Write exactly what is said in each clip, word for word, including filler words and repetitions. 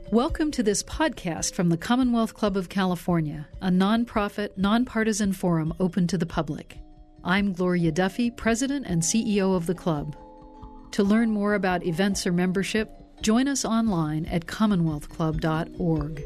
Welcome to this podcast from the Commonwealth Club of California, a nonprofit, nonpartisan forum open to the public. I'm Gloria Duffy, President and C E O of the club. To learn more about events or membership, join us online at commonwealth club dot org.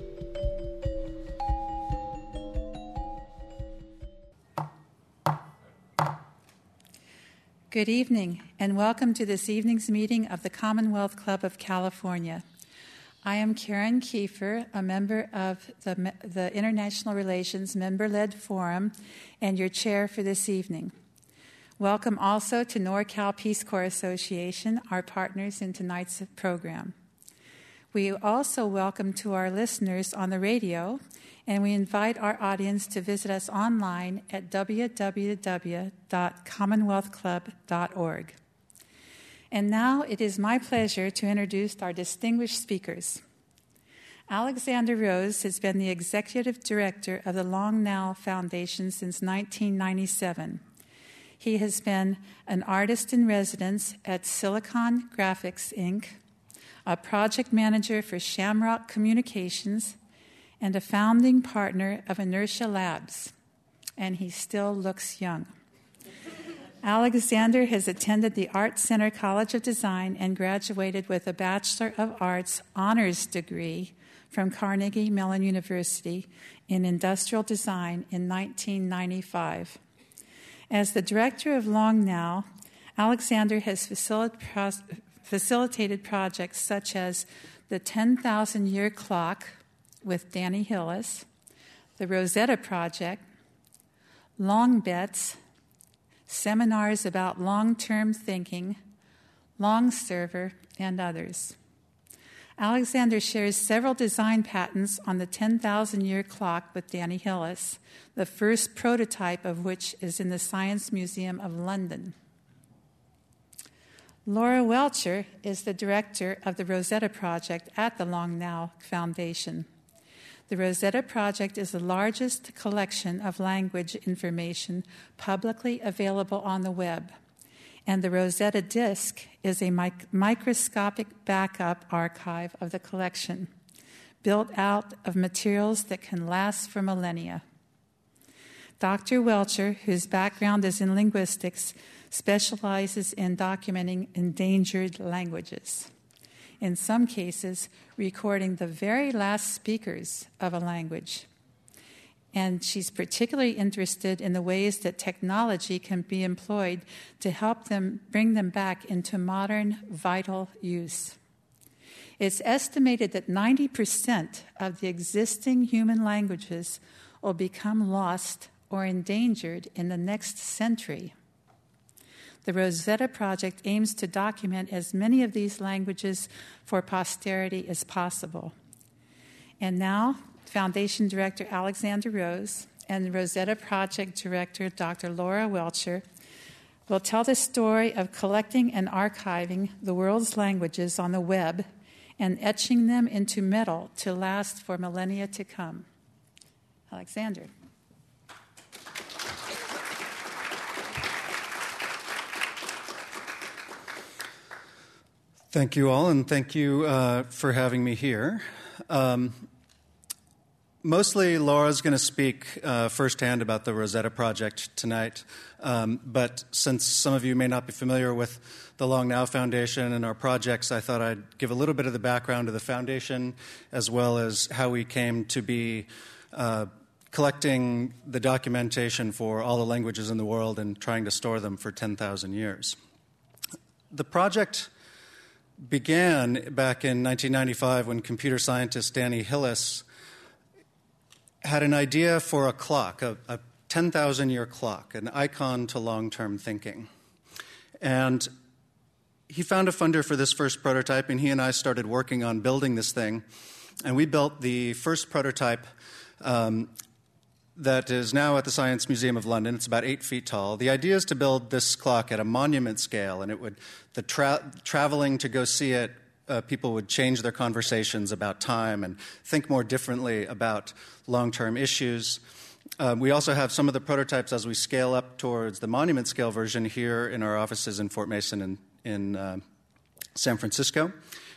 Good evening, and welcome to this evening's meeting of the Commonwealth Club of California. I am Karen Kiefer, a member of the, the International Relations Member-Led Forum and your chair for this evening. Welcome also to NorCal Peace Corps Association, our partners in tonight's program. We also welcome to our listeners on the radio, and we invite our audience to visit us online at w w w dot commonwealth club dot org. And now it is my pleasure to introduce our distinguished speakers. Alexander Rose has been the executive director of the Long Now Foundation since nineteen ninety-seven. He has been an artist in residence at Silicon Graphics, Incorporated, a project manager for Shamrock Communications, and a founding partner of Inertia Labs. And he still looks young. Alexander has attended the Art Center College of Design and graduated with a Bachelor of Arts honors degree from Carnegie Mellon University in Industrial Design in nineteen ninety-five. As the director of Long Now, Alexander has facilitated projects such as the ten thousand year Clock with Danny Hillis, the Rosetta Project, Long Bets, seminars about long-term thinking, Long Server, and others. Alexander shares several design patents on the ten thousand year Clock with Danny Hillis, the first prototype of which is in the Science Museum of London. Laura Welcher is the director of the Rosetta Project at the Long Now Foundation. The Rosetta Project is the largest collection of language information publicly available on the web, and the Rosetta Disk is a mic- microscopic backup archive of the collection, built out of materials that can last for millennia. Doctor Welcher, whose background is in linguistics, specializes in documenting endangered languages. In some cases, recording the very last speakers of a language. And she's particularly interested in the ways that technology can be employed to help them bring them back into modern, vital use. It's estimated that ninety percent of the existing human languages will become lost or endangered in the next century. The Rosetta Project aims to document as many of these languages for posterity as possible. And now, Foundation Director Alexander Rose and Rosetta Project Director Doctor Laura Welcher will tell the story of collecting and archiving the world's languages on the web and etching them into metal to last for millennia to come. Alexander. Thank you all, and thank you uh, for having me here. Um, mostly Laura's going to speak uh, firsthand about the Rosetta Project tonight, um, but since some of you may not be familiar with the Long Now Foundation and our projects, I thought I'd give a little bit of the background of the foundation as well as how we came to be uh, collecting the documentation for all the languages in the world and trying to store them for ten thousand years. The project began back in nineteen ninety-five when computer scientist Danny Hillis had an idea for a clock, a, a ten thousand year clock, an icon to long-term thinking. And he found a funder for this first prototype, and he and I started working on building this thing. And we built the first prototype um, that is now at the Science Museum of London. It's about eight feet tall. The idea is to build this clock at a monument scale, and it would the tra- traveling to go see it, uh, people would change their conversations about time and think more differently about long-term issues. Uh, we also have some of the prototypes as we scale up towards the monument scale version here in our offices in Fort Mason and in uh, San Francisco.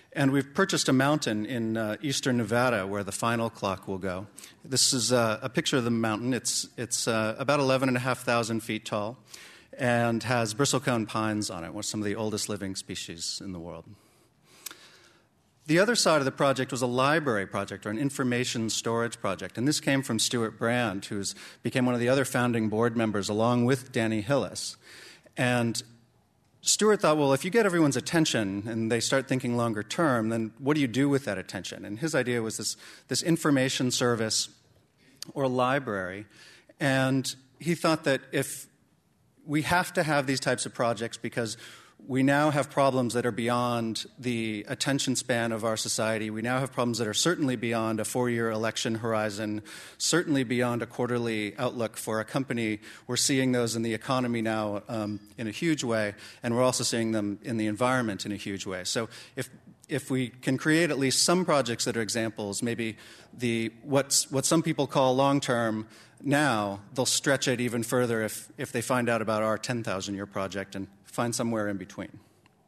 And we've purchased a mountain in uh, eastern Nevada where the final clock will go. This is uh, a picture of the mountain. It's, it's uh, about eleven thousand five hundred feet tall and has bristlecone pines on it, which are some of the oldest living species in the world. The other side of the project was a library project or an information storage project. And this came from Stuart Brand, who became one of the other founding board members along with Danny Hillis. And Stuart thought, well, if you get everyone's attention and they start thinking longer term, then what do you do with that attention? And his idea was this, this information service or library. And he thought that if we have to have these types of projects because we now have problems that are beyond the attention span of our society. We now have problems that are certainly beyond a four-year election horizon, certainly beyond a quarterly outlook for a company. We're seeing those in the economy now um, in a huge way, and we're also seeing them in the environment in a huge way. So if if we can create at least some projects that are examples, maybe the what's what some people call long-term, now they'll stretch it even further if, if they find out about our ten thousand year project and find somewhere in between.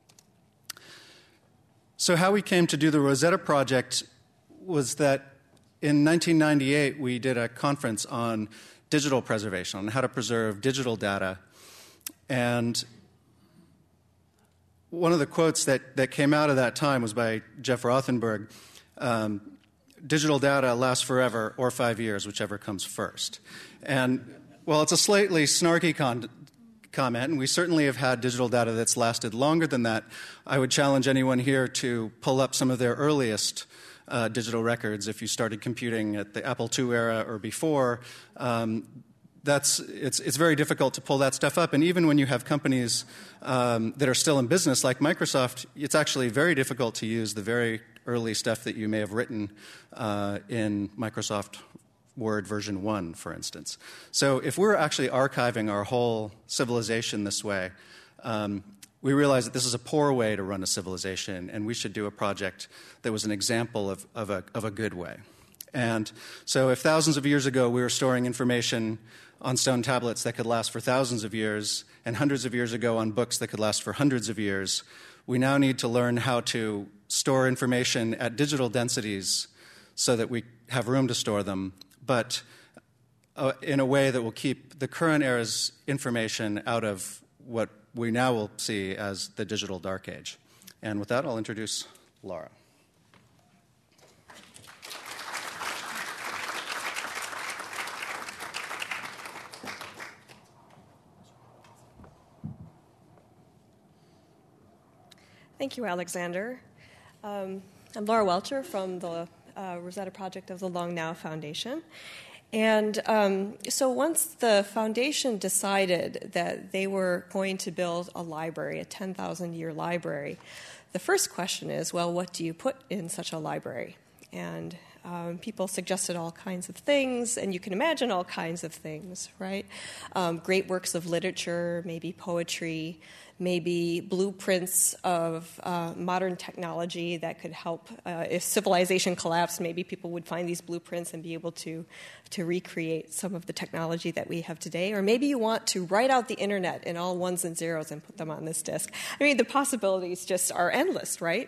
So how we came to do the Rosetta Project was that in nineteen ninety-eight we did a conference on digital preservation, on how to preserve digital data. And one of the quotes that, that came out of that time was by Jeff Rothenberg, um, digital data lasts forever or five years, whichever comes first. And well, it's a slightly snarky con- comment, and we certainly have had digital data that's lasted longer than that. I would challenge anyone here to pull up some of their earliest uh, digital records if you started computing at the Apple two era or before. Um, That's it's it's very difficult to pull that stuff up, and even when you have companies um, that are still in business like Microsoft, it's actually very difficult to use the very early stuff that you may have written uh, in Microsoft Word version one, for instance. So if we're actually archiving our whole civilization this way, um, we realize that this is a poor way to run a civilization, and we should do a project that was an example of, of a of a good way. And so if thousands of years ago we were storing information on stone tablets that could last for thousands of years, and hundreds of years ago on books that could last for hundreds of years, we now need to learn how to store information at digital densities so that we have room to store them, but uh, in a way that will keep the current era's information out of what we now will see as the digital dark age. And with that, I'll introduce Laura. Thank you, Alexander. Um, I'm Laura Welcher from the uh, Rosetta Project of the Long Now Foundation. And um, so once the foundation decided that they were going to build a library, a ten thousand year library, the first question is, well, what do you put in such a library? And um, people suggested all kinds of things, and you can imagine all kinds of things, right? Um, great works of literature, maybe poetry, maybe blueprints of uh, modern technology that could help. Uh, if civilization collapsed, maybe people would find these blueprints and be able to, to recreate some of the technology that we have today. Or maybe you want to write out the internet in all ones and zeros and put them on this disk. I mean, the possibilities just are endless, right?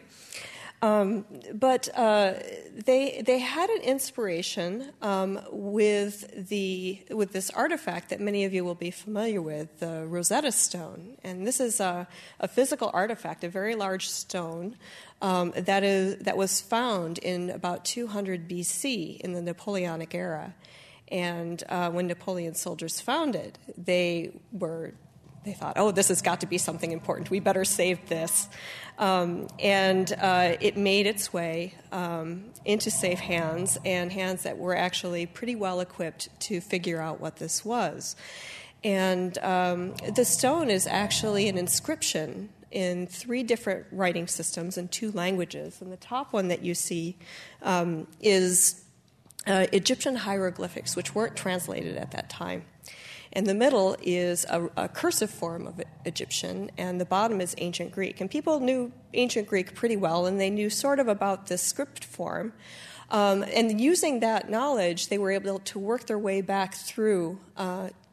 Um, but uh, they they had an inspiration um, with the with this artifact that many of you will be familiar with, the Rosetta Stone. And this is a, a physical artifact, a very large stone um, that is that was found in about two hundred B C in the Napoleonic era. And uh, when Napoleon's soldiers found it, they were They thought, oh, this has got to be something important. We better save this. Um, and uh, it made its way um, into safe hands, and hands that were actually pretty well equipped to figure out what this was. And um, the stone is actually an inscription in three different writing systems in two languages. And the top one that you see um, is uh, Egyptian hieroglyphics, which weren't translated at that time. And the middle is a, a cursive form of Egyptian, and the bottom is ancient Greek. And people knew ancient Greek pretty well, and they knew sort of about this script form. Um, and using that knowledge, they were able to work their way back through uh,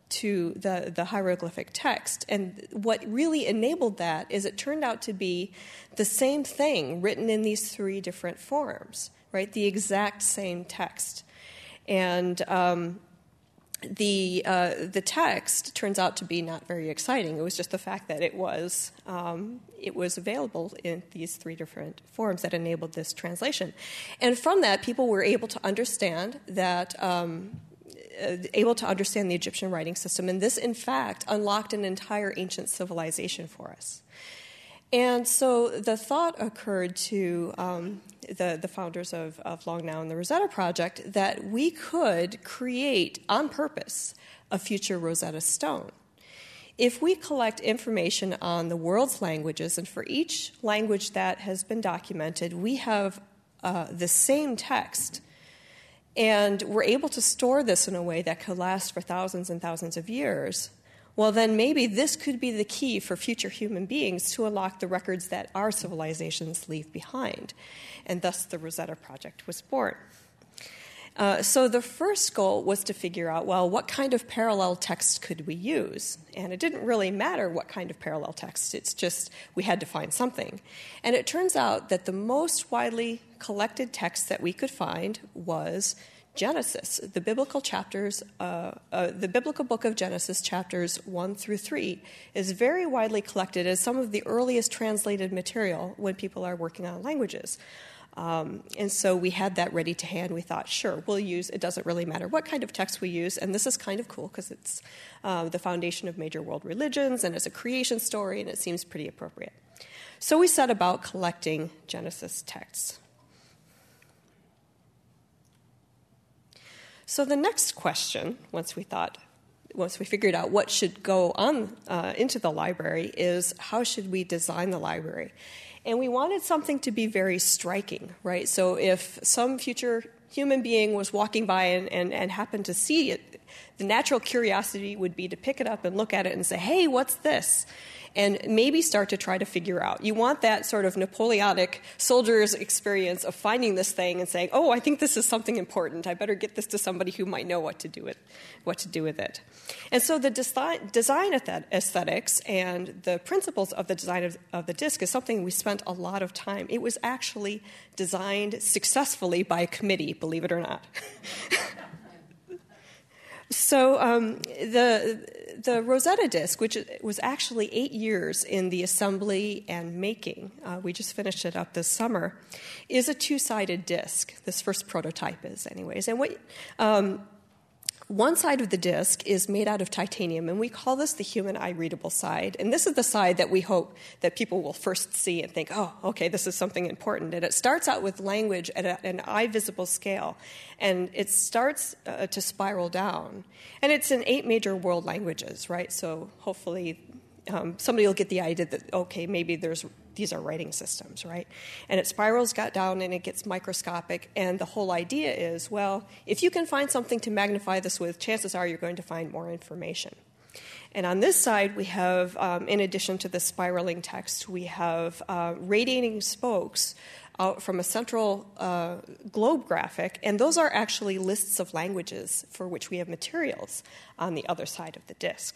to the, the hieroglyphic text. And what really enabled that is it turned out to be the same thing written in these three different forms, right? The exact same text. And um, the uh, the text turns out to be not very exciting. It was just the fact that it was um, it was available in these three different forms that enabled this translation. And from that, people were able to understand that um, uh, able to understand the Egyptian writing system. And this, in fact, unlocked an entire ancient civilization for us. And so the thought occurred to um, the, the founders of, of Long Now and the Rosetta Project that we could create, on purpose, a future Rosetta Stone. If we collect information on the world's languages, and for each language that has been documented, we have uh, the same text, and we're able to store this in a way that could last for thousands and thousands of years, well, then maybe this could be the key for future human beings to unlock the records that our civilizations leave behind. And thus the Rosetta Project was born. Uh, so the first goal was to figure out, well, what kind of parallel text could we use? And it didn't really matter what kind of parallel text. It's just we had to find something. And it turns out that the most widely collected text that we could find was Genesis, the biblical chapters, uh, uh, the biblical book of Genesis, chapters one through three, is very widely collected as some of the earliest translated material when people are working on languages. Um, and so we had that ready to hand. We thought, sure, we'll use, it doesn't really matter what kind of text we use, and this is kind of cool because it's uh, the foundation of major world religions, and it's a creation story, and it seems pretty appropriate. So we set about collecting Genesis texts. So the next question, once we thought, once we figured out what should go on uh, into the library, is how should we design the library? And we wanted something to be very striking, right? So if some future human being was walking by and, and, and happened to see it, the natural curiosity would be to pick it up and look at it and say, hey, what's this? And maybe start to try to figure out. You want that sort of Napoleonic soldier's experience of finding this thing and saying, oh, I think this is something important. I better get this to somebody who might know what to do with, what to do with it. And so the design, design aesthetics and the principles of the design of, of the disc is something we spent a lot of time. It was actually designed successfully by a committee, believe it or not. So um, the the Rosetta disc, which was actually eight years in the assembly and making, uh, we just finished it up this summer, is a two-sided disc. This first prototype is, anyways. And what um, one side of the disc is made out of titanium, and we call this the human eye readable side. And this is the side that we hope that people will first see and think, oh, okay, this is something important. And it starts out with language at a, an eye visible scale, and it starts uh, to spiral down. And it's in eight major world languages, right? So hopefully um, somebody will get the idea that, okay, maybe there's these are writing systems, right? And it spirals got down and it gets microscopic. And the whole idea is, well, if you can find something to magnify this with, chances are you're going to find more information. And on this side, we have, um, in addition to the spiraling text, we have uh, radiating spokes out from a central uh, globe graphic. And those are actually lists of languages for which we have materials on the other side of the disk.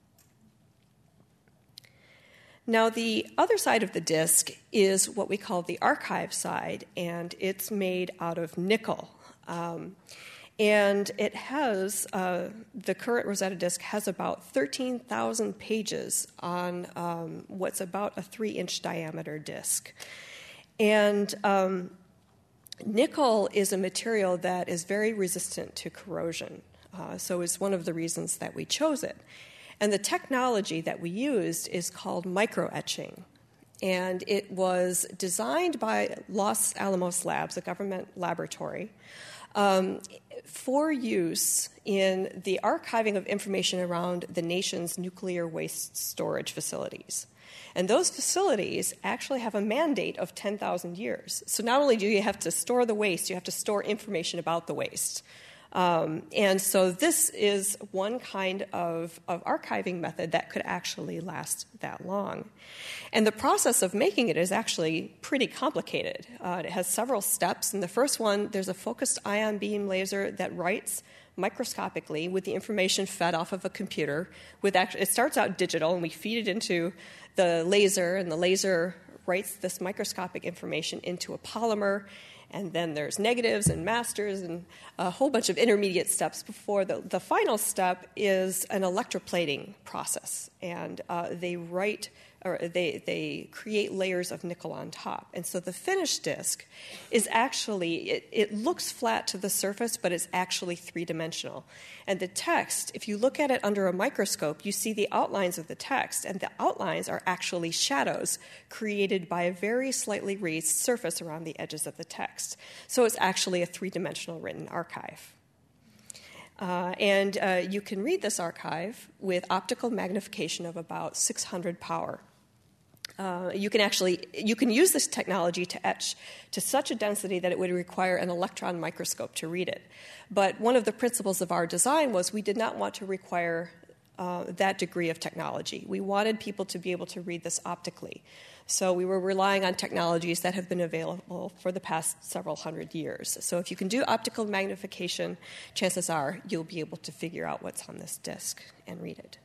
Now, the other side of the disk is what we call the archive side, and it's made out of nickel. Um, and it has, uh, the current Rosetta disk has about thirteen thousand pages on um, what's about a three-inch diameter disk. And um, nickel is a material that is very resistant to corrosion, uh, so it's one of the reasons that we chose it. And the technology that we used is called microetching. And it was designed by Los Alamos Labs, a government laboratory, um, for use in the archiving of information around the nation's nuclear waste storage facilities. And those facilities actually have a mandate of ten thousand years. So not only do you have to store the waste, you have to store information about the waste. Um, and so this is one kind of, of archiving method that could actually last that long. And the process of making it is actually pretty complicated. Uh, it has several steps. In the first one, there's a focused ion beam laser that writes microscopically with the information fed off of a computer. With actually, it starts out digital, and we feed it into the laser, and the laser writes this microscopic information into a polymer, and then there's negatives and masters and a whole bunch of intermediate steps before the, the final step is an electroplating process. And uh, they write, or they, they create layers of nickel on top. And so the finished disk is actually, it, it looks flat to the surface, but it's actually three-dimensional. And the text, if you look at it under a microscope, you see the outlines of the text, and the outlines are actually shadows created by a very slightly raised surface around the edges of the text. So it's actually a three-dimensional written archive. Uh, and uh, you can read this archive with optical magnification of about six hundred power. Uh, you can actually you can use this technology to etch to such a density that it would require an electron microscope to read it. But one of the principles of our design was we did not want to require uh, that degree of technology. We wanted people to be able to read this optically. So we were relying on technologies that have been available for the past several hundred years. So if you can do optical magnification, chances are you'll be able to figure out what's on this disk and read it.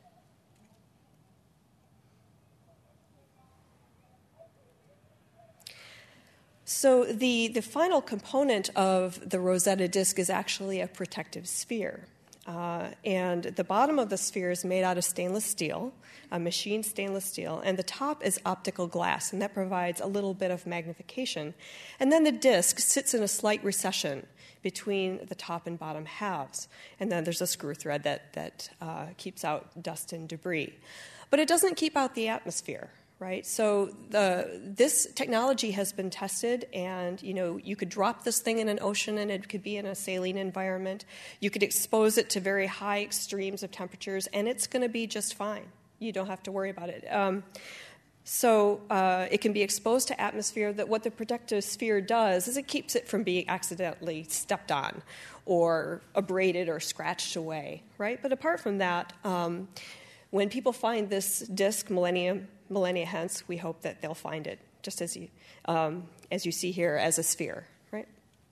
So the, the final component of the Rosetta disk is actually a protective sphere. Uh, and the bottom of the sphere is made out of stainless steel, a machined stainless steel, and the top is optical glass, and that provides a little bit of magnification. And then the disk sits in a slight recession between the top and bottom halves. And then there's a screw thread that, that uh, keeps out dust and debris. But it doesn't keep out the atmosphere. Right, so the, this technology has been tested, and you know you could drop this thing in an ocean, and it could be in a saline environment. You could expose it to very high extremes of temperatures, and it's going to be just fine. You don't have to worry about it. Um, so uh, it can be exposed to atmosphere. That what the protective sphere does is it keeps it from being accidentally stepped on, or abraded, or scratched away. Right, but apart from that, um, when people find this disk millennium. millennia hence, we hope that they'll find it, just as you, um, as you see here, as a sphere, right?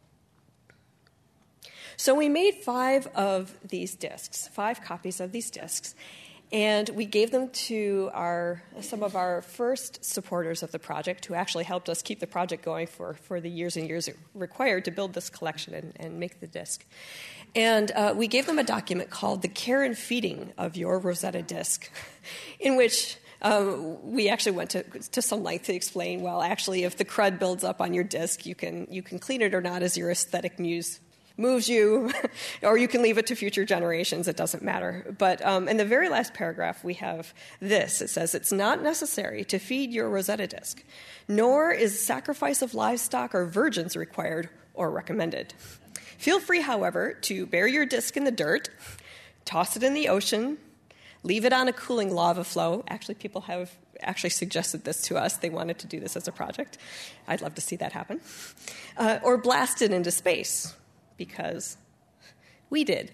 So we made five of these disks, five copies of these disks, and we gave them to our some of our first supporters of the project, who actually helped us keep the project going for, for the years and years it required to build this collection and, and make the disk. And uh, we gave them a document called The Care and Feeding of Your Rosetta Disk, in which Um, we actually went to, to some length to explain, well, actually, if the crud builds up on your disk, you can you can clean it or not as your aesthetic muse moves you, or you can leave it to future generations. It doesn't matter. But um, in the very last paragraph, we have this. It says, it's not necessary to feed your Rosetta disk, nor is sacrifice of livestock or virgins required or recommended. Feel free, however, to bury your disk in the dirt, toss it in the ocean, leave it on a cooling lava flow. Actually, people have actually suggested this to us. They wanted to do this as a project. I'd love to see that happen. Uh, or blast it into space, because we did.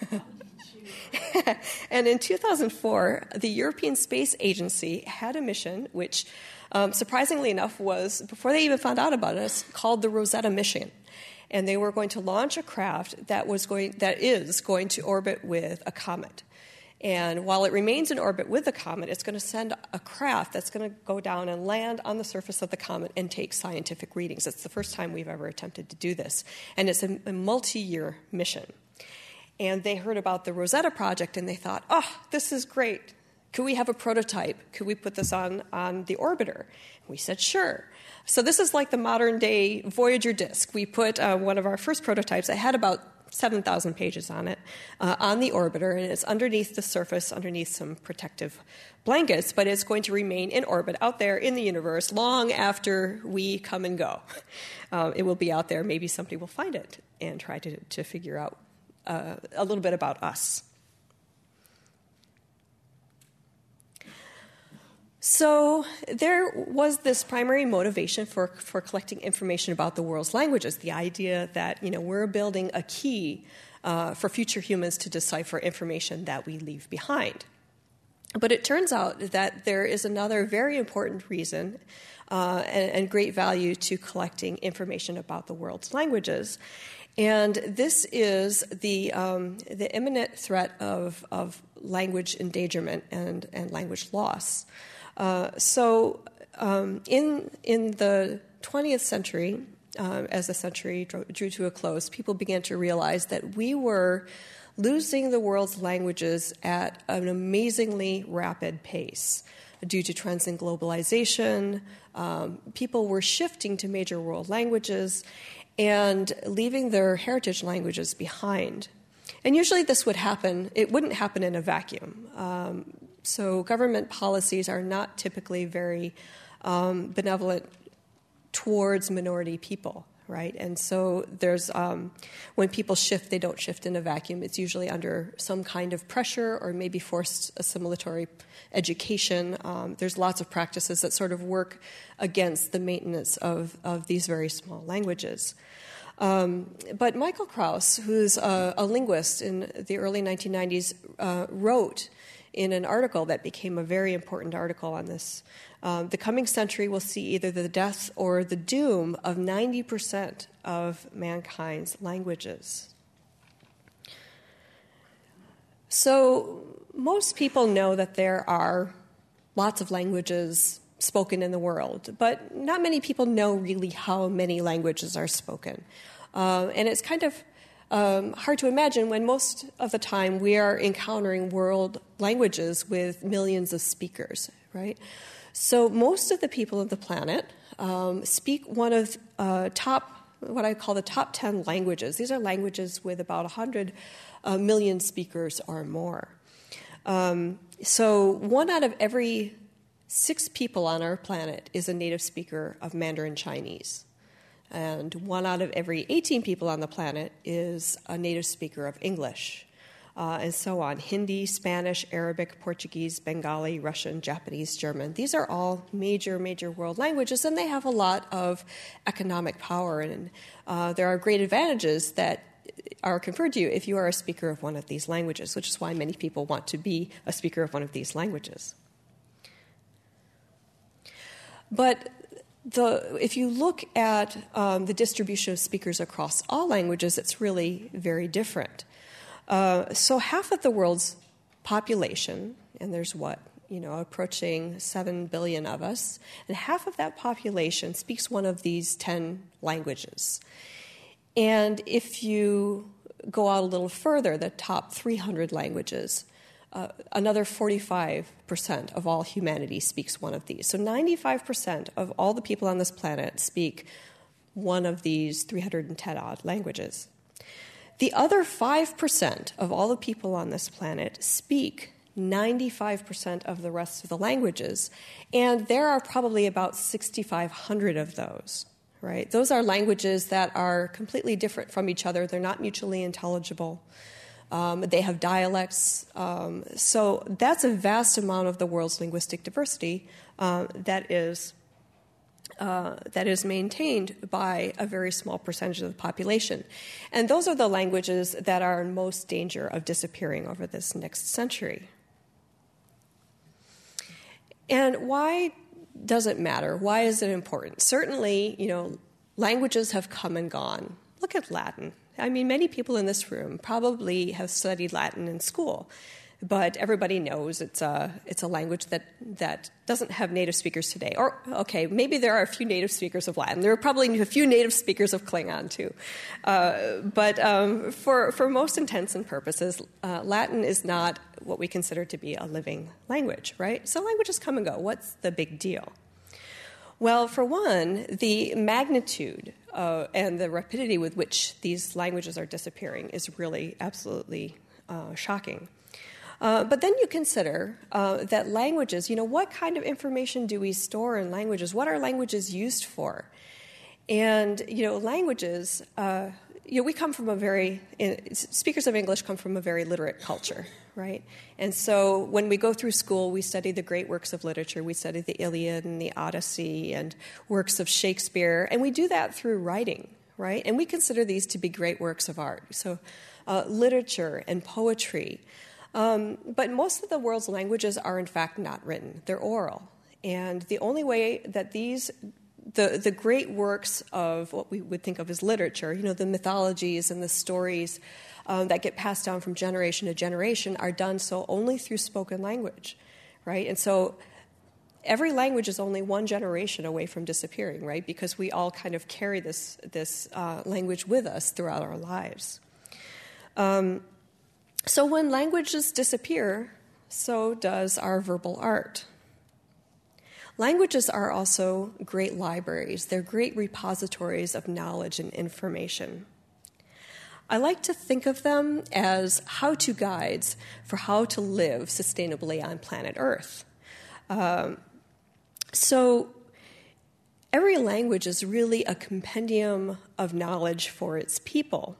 And in two thousand four, the European Space Agency had a mission which, um, surprisingly enough, was, before they even found out about us, called the Rosetta Mission. And they were going to launch a craft that was going, that is going to orbit with a comet. And while it remains in orbit with the comet, it's going to send a craft that's going to go down and land on the surface of the comet and take scientific readings. It's the first time we've ever attempted to do this. And it's a, a multi-year mission. And they heard about the Rosetta project, and they thought, oh, this is great. Could we have a prototype? Could we put this on, on the orbiter? We said, sure. So this is like the modern-day Voyager disk. We put uh, one of our first prototypes. It had about seven thousand pages on it, uh, on the orbiter, and it's underneath the surface, underneath some protective blankets, but it's going to remain in orbit out there in the universe long after we come and go. Uh, it will be out there. Maybe somebody will find it and try to, to figure out uh, a little bit about us. So there was this primary motivation for, for collecting information about the world's languages, the idea that, you know, we're building a key uh, for future humans to decipher information that we leave behind. But it turns out that there is another very important reason uh, and, and great value to collecting information about the world's languages. And this is the um, the imminent threat of, of language endangerment and, and language loss. Uh, so um, in in the twentieth century, uh, as the century drew, drew to a close, people began to realize that we were losing the world's languages at an amazingly rapid pace due to trends in globalization. Um, people were shifting to major world languages and leaving their heritage languages behind. And usually this would happen, it wouldn't happen in a vacuum. Um, so government policies are not typically very um, benevolent towards minority people, right? And so there's, um, when people shift, they don't shift in a vacuum. It's usually under some kind of pressure or maybe forced assimilatory education. Um, there's lots of practices that sort of work against the maintenance of, of these very small languages. Um, but Michael Krauss, who's a, a linguist in the early nineteen nineties, uh, wrote in an article that became a very important article on this. Um, the coming century will see either the death or the doom of ninety percent of mankind's languages. So most people know that there are lots of languages spoken in the world, but not many people know really how many languages are spoken. Uh, and it's kind of um, hard to imagine when most of the time we are encountering world languages with millions of speakers, right? So most of the people of the planet um, speak one of uh, top, what I call the top ten languages. These are languages with about one hundred uh, million speakers or more. Um, so one out of every six people on our planet is a native speaker of Mandarin Chinese. And one out of every eighteen people on the planet is a native speaker of English. Uh, and so on. Hindi, Spanish, Arabic, Portuguese, Bengali, Russian, Japanese, German. These are all major, major world languages, and they have a lot of economic power. And uh, there are great advantages that are conferred to you if you are a speaker of one of these languages, which is why many people want to be a speaker of one of these languages. But the, if you look at um, the distribution of speakers across all languages, it's really very different. Uh, so half of the world's population, and there's what, you know, approaching seven billion of us, and half of that population speaks one of these ten languages. And if you go out a little further, the top three hundred languages, uh, another forty-five percent of all humanity speaks one of these. So ninety-five percent of all the people on this planet speak one of these three hundred ten odd languages. The other five percent of all the people on this planet speak ninety-five percent of the rest of the languages, and there are probably about six thousand five hundred of those, right? Those are languages that are completely different from each other. They're not mutually intelligible. Um, they have dialects. Um, so that's a vast amount of the world's linguistic diversity uh, that is Uh, that is maintained by a very small percentage of the population. And those are the languages that are in most danger of disappearing over this next century. And why does it matter? Why is it important? Certainly, you know, languages have come and gone. Look at Latin. I mean, many people in this room probably have studied Latin in school. But everybody knows it's a, it's a language that, that doesn't have native speakers today. Or, okay, maybe there are a few native speakers of Latin. There are probably a few native speakers of Klingon, too. Uh, but um, for, for most intents and purposes, uh, Latin is not what we consider to be a living language, right? So languages come and go. What's the big deal? Well, for one, the magnitude uh, and the rapidity with which these languages are disappearing is really absolutely uh, shocking. Uh, but then you consider uh, that languages, you know, what kind of information do we store in languages? What are languages used for? And, you know, languages, uh, you know, we come from a very, speakers of English come from a very literate culture, right? And so when we go through school, we study the great works of literature. We study the Iliad and the Odyssey and works of Shakespeare. And we do that through writing, right? And we consider these to be great works of art. So uh, literature and poetry. Um, but most of the world's languages are, in fact, not written. They're oral. And the only way that these, the, the great works of what we would think of as literature, you know, the mythologies and the stories um, that get passed down from generation to generation are done so only through spoken language, right? And so every language is only one generation away from disappearing, right? Because we all kind of carry this, this uh, language with us throughout our lives. Um, so when languages disappear, so does our verbal art. Languages are also great libraries. They're great repositories of knowledge and information. I like to think of them as how-to guides for how to live sustainably on planet Earth. Um, so every language is really a compendium of knowledge for its people.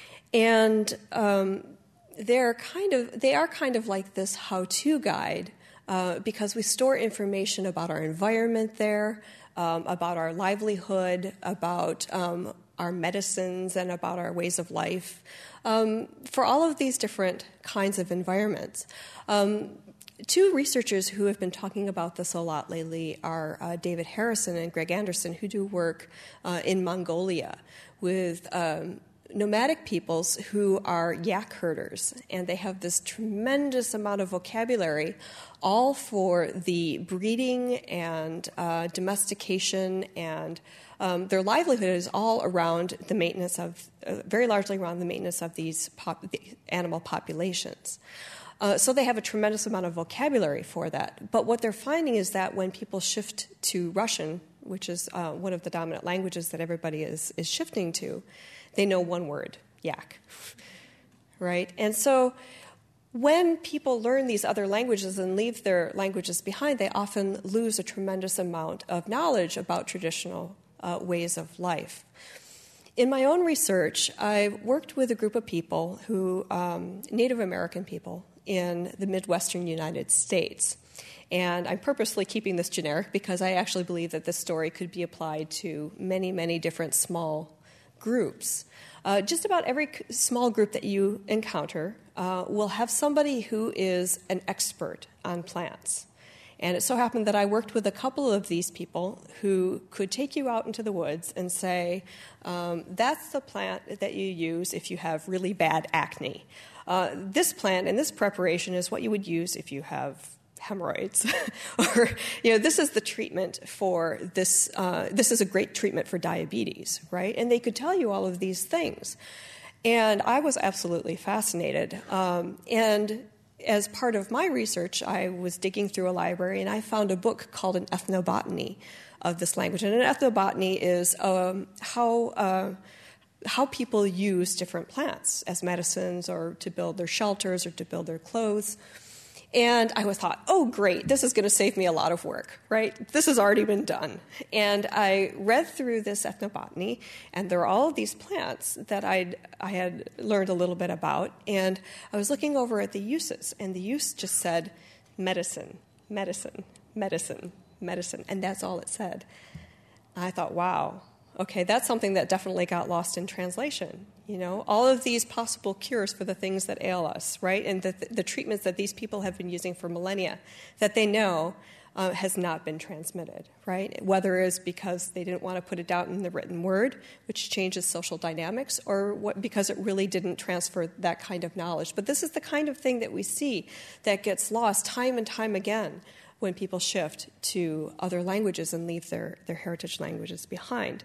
And um, they're kind of, they are kind of like this how-to guide Uh, because we store information about our environment there, um, about our livelihood, about um, our medicines, and about our ways of life, um, for all of these different kinds of environments. Um, two researchers who have been talking about this a lot lately are uh, David Harrison and Greg Anderson, who do work uh, in Mongolia with um, nomadic peoples who are yak herders, and they have this tremendous amount of vocabulary all for the breeding and uh, domestication, and um, their livelihood is all around the maintenance of, uh, very largely around the maintenance of these pop- the animal populations. Uh, so they have a tremendous amount of vocabulary for that. But what they're finding is that when people shift to Russian, which is uh, one of the dominant languages that everybody is, is shifting to, they know one word, yak, right? And so when people learn these other languages and leave their languages behind, they often lose a tremendous amount of knowledge about traditional uh, ways of life. In my own research, I worked with a group of people who, um, Native American people in the Midwestern United States. And I'm purposely keeping this generic because I actually believe that this story could be applied to many, many different small groups. Uh, just about every small group that you encounter uh, will have somebody who is an expert on plants. And it so happened that I worked with a couple of these people who could take you out into the woods and say, um, that's the plant that you use if you have really bad acne. Uh, this plant and this preparation is what you would use if you have hemorrhoids, or, you know, this is the treatment for this, uh, this is a great treatment for diabetes, right? And they could tell you all of these things. And I was absolutely fascinated. Um, and as part of my research, I was digging through a library, and I found a book called An Ethnobotany of this language. And an ethnobotany is um, how... Uh, how people use different plants as medicines or to build their shelters or to build their clothes. And I was thought, oh, great, this is going to save me a lot of work, right? This has already been done. And I read through this ethnobotany, and there are all of these plants that I'd, I had learned a little bit about. And I was looking over at the uses, and the use just said medicine, medicine, medicine, medicine, and that's all it said. And I thought, wow, okay, that's something that definitely got lost in translation. You know, all of these possible cures for the things that ail us, right? And the, the treatments that these people have been using for millennia that they know uh, has not been transmitted, right? Whether it's because they didn't want to put it out in the written word, which changes social dynamics, or what, because it really didn't transfer that kind of knowledge. But this is the kind of thing that we see that gets lost time and time again when people shift to other languages and leave their, their heritage languages behind.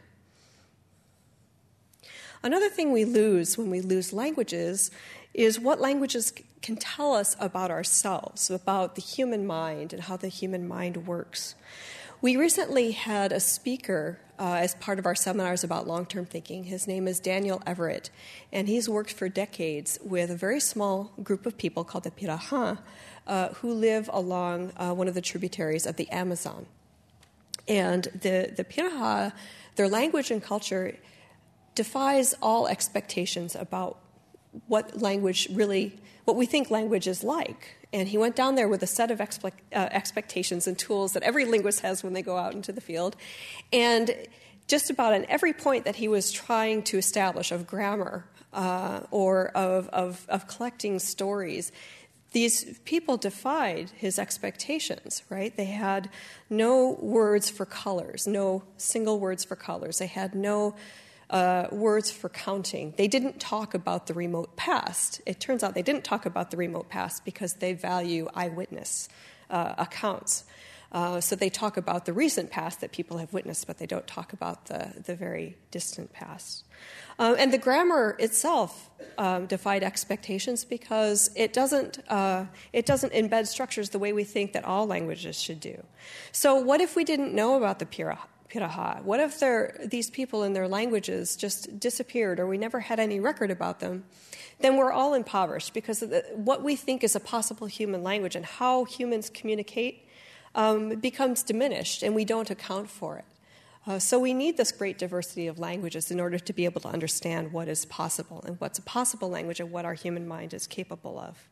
Another thing we lose when we lose languages is what languages can tell us about ourselves, about the human mind and how the human mind works. We recently had a speaker uh, as part of our seminars about long-term thinking. His name is Daniel Everett, and he's worked for decades with a very small group of people called the Piraha, uh, who live along uh, one of the tributaries of the Amazon. And the, the Piraha, their language and culture defies all expectations about what language really, what we think language is like. And he went down there with a set of expe- uh, expectations and tools that every linguist has when they go out into the field. And just about on every point that he was trying to establish of grammar uh, or of, of, of collecting stories, these people defied his expectations, right? They had no words for colors, no single words for colors. They had no uh, words for counting. They didn't talk about the remote past. It turns out they didn't talk about the remote past because they value eyewitness uh, accounts. Uh, so they talk about the recent past that people have witnessed, but they don't talk about the, the very distant past. Um, and the grammar itself um, defied expectations because it doesn't uh, it doesn't embed structures the way we think that all languages should do. So what if we didn't know about the Piraha? What if these people and their languages just disappeared, or we never had any record about them? Then we're all impoverished because of the, what we think is a possible human language and how humans communicate um, becomes diminished, and we don't account for it. Uh, so we need this great diversity of languages in order to be able to understand what is possible and what's a possible language and what our human mind is capable of.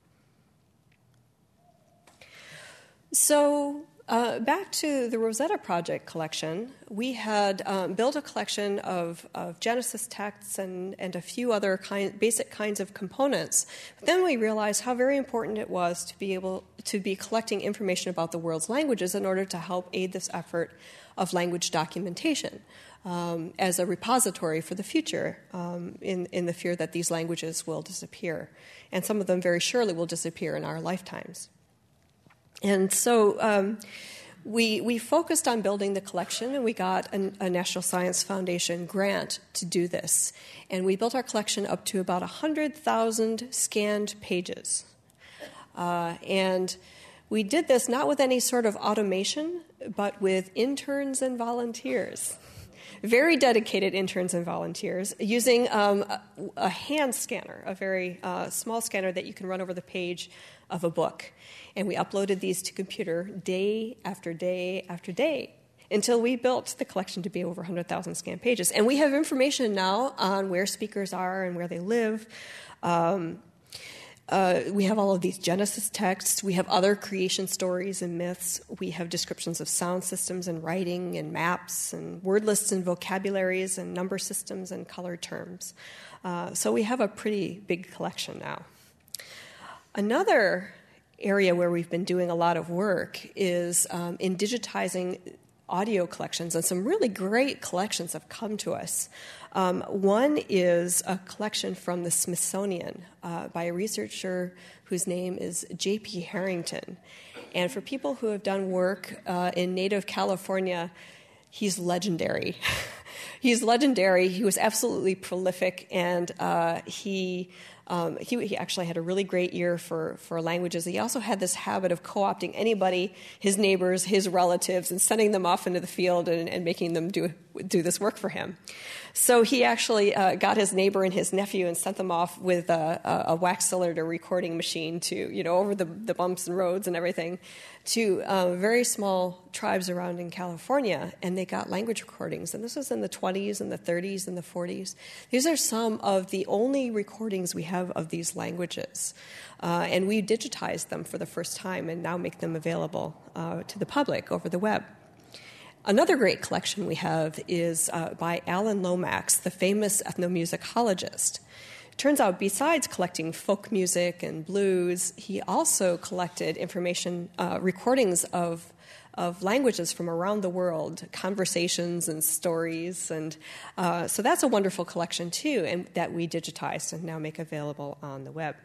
So uh, back to the Rosetta Project collection, we had um, built a collection of, of Genesis texts and, and a few other kind, basic kinds of components. But then we realized how very important it was to be able to be collecting information about the world's languages in order to help aid this effort of language documentation um, as a repository for the future um, in, in the fear that these languages will disappear. And some of them very surely will disappear in our lifetimes. And so um, we, we focused on building the collection, and we got an, a National Science Foundation grant to do this. And we built our collection up to about one hundred thousand scanned pages. Uh, and we did this not with any sort of automation, but with interns and volunteers, very dedicated interns and volunteers, using um, a, a hand scanner, a very uh, small scanner that you can run over the page of a book. And we uploaded these to computer day after day after day until we built the collection to be over one hundred thousand scanned pages. And we have information now on where speakers are and where they live. Um, Uh, we have all of these Genesis texts. We have other creation stories and myths. We have descriptions of sound systems and writing and maps and word lists and vocabularies and number systems and color terms. Uh, so we have a pretty big collection now. Another area where we've been doing a lot of work is um, in digitizing audio collections, and some really great collections have come to us. Um, one is a collection from the Smithsonian uh, by a researcher whose name is J P Harrington. And for people who have done work uh, in native California, he's legendary. He's legendary. He was absolutely prolific, and uh, he... Um, he, he actually had a really great ear for, for languages. He also had this habit of co-opting anybody, his neighbors, his relatives, and sending them off into the field and, and making them do do this work for him. So he actually uh, got his neighbor and his nephew and sent them off with a, a, a wax cylinder recording machine to, you know, over the, the bumps and roads and everything, to uh, very small tribes around in California, and they got language recordings. And this was in the twenties and the thirties and the forties. These are some of the only recordings we have of these languages. Uh, and we digitized them for the first time and now make them available uh, to the public over the web. Another great collection we have is uh, by Alan Lomax, the famous ethnomusicologist. Turns out, besides collecting folk music and blues, he also collected information, uh, recordings of of languages from around the world, conversations and stories, and uh, so that's a wonderful collection too, and that we digitized and now make available on the web.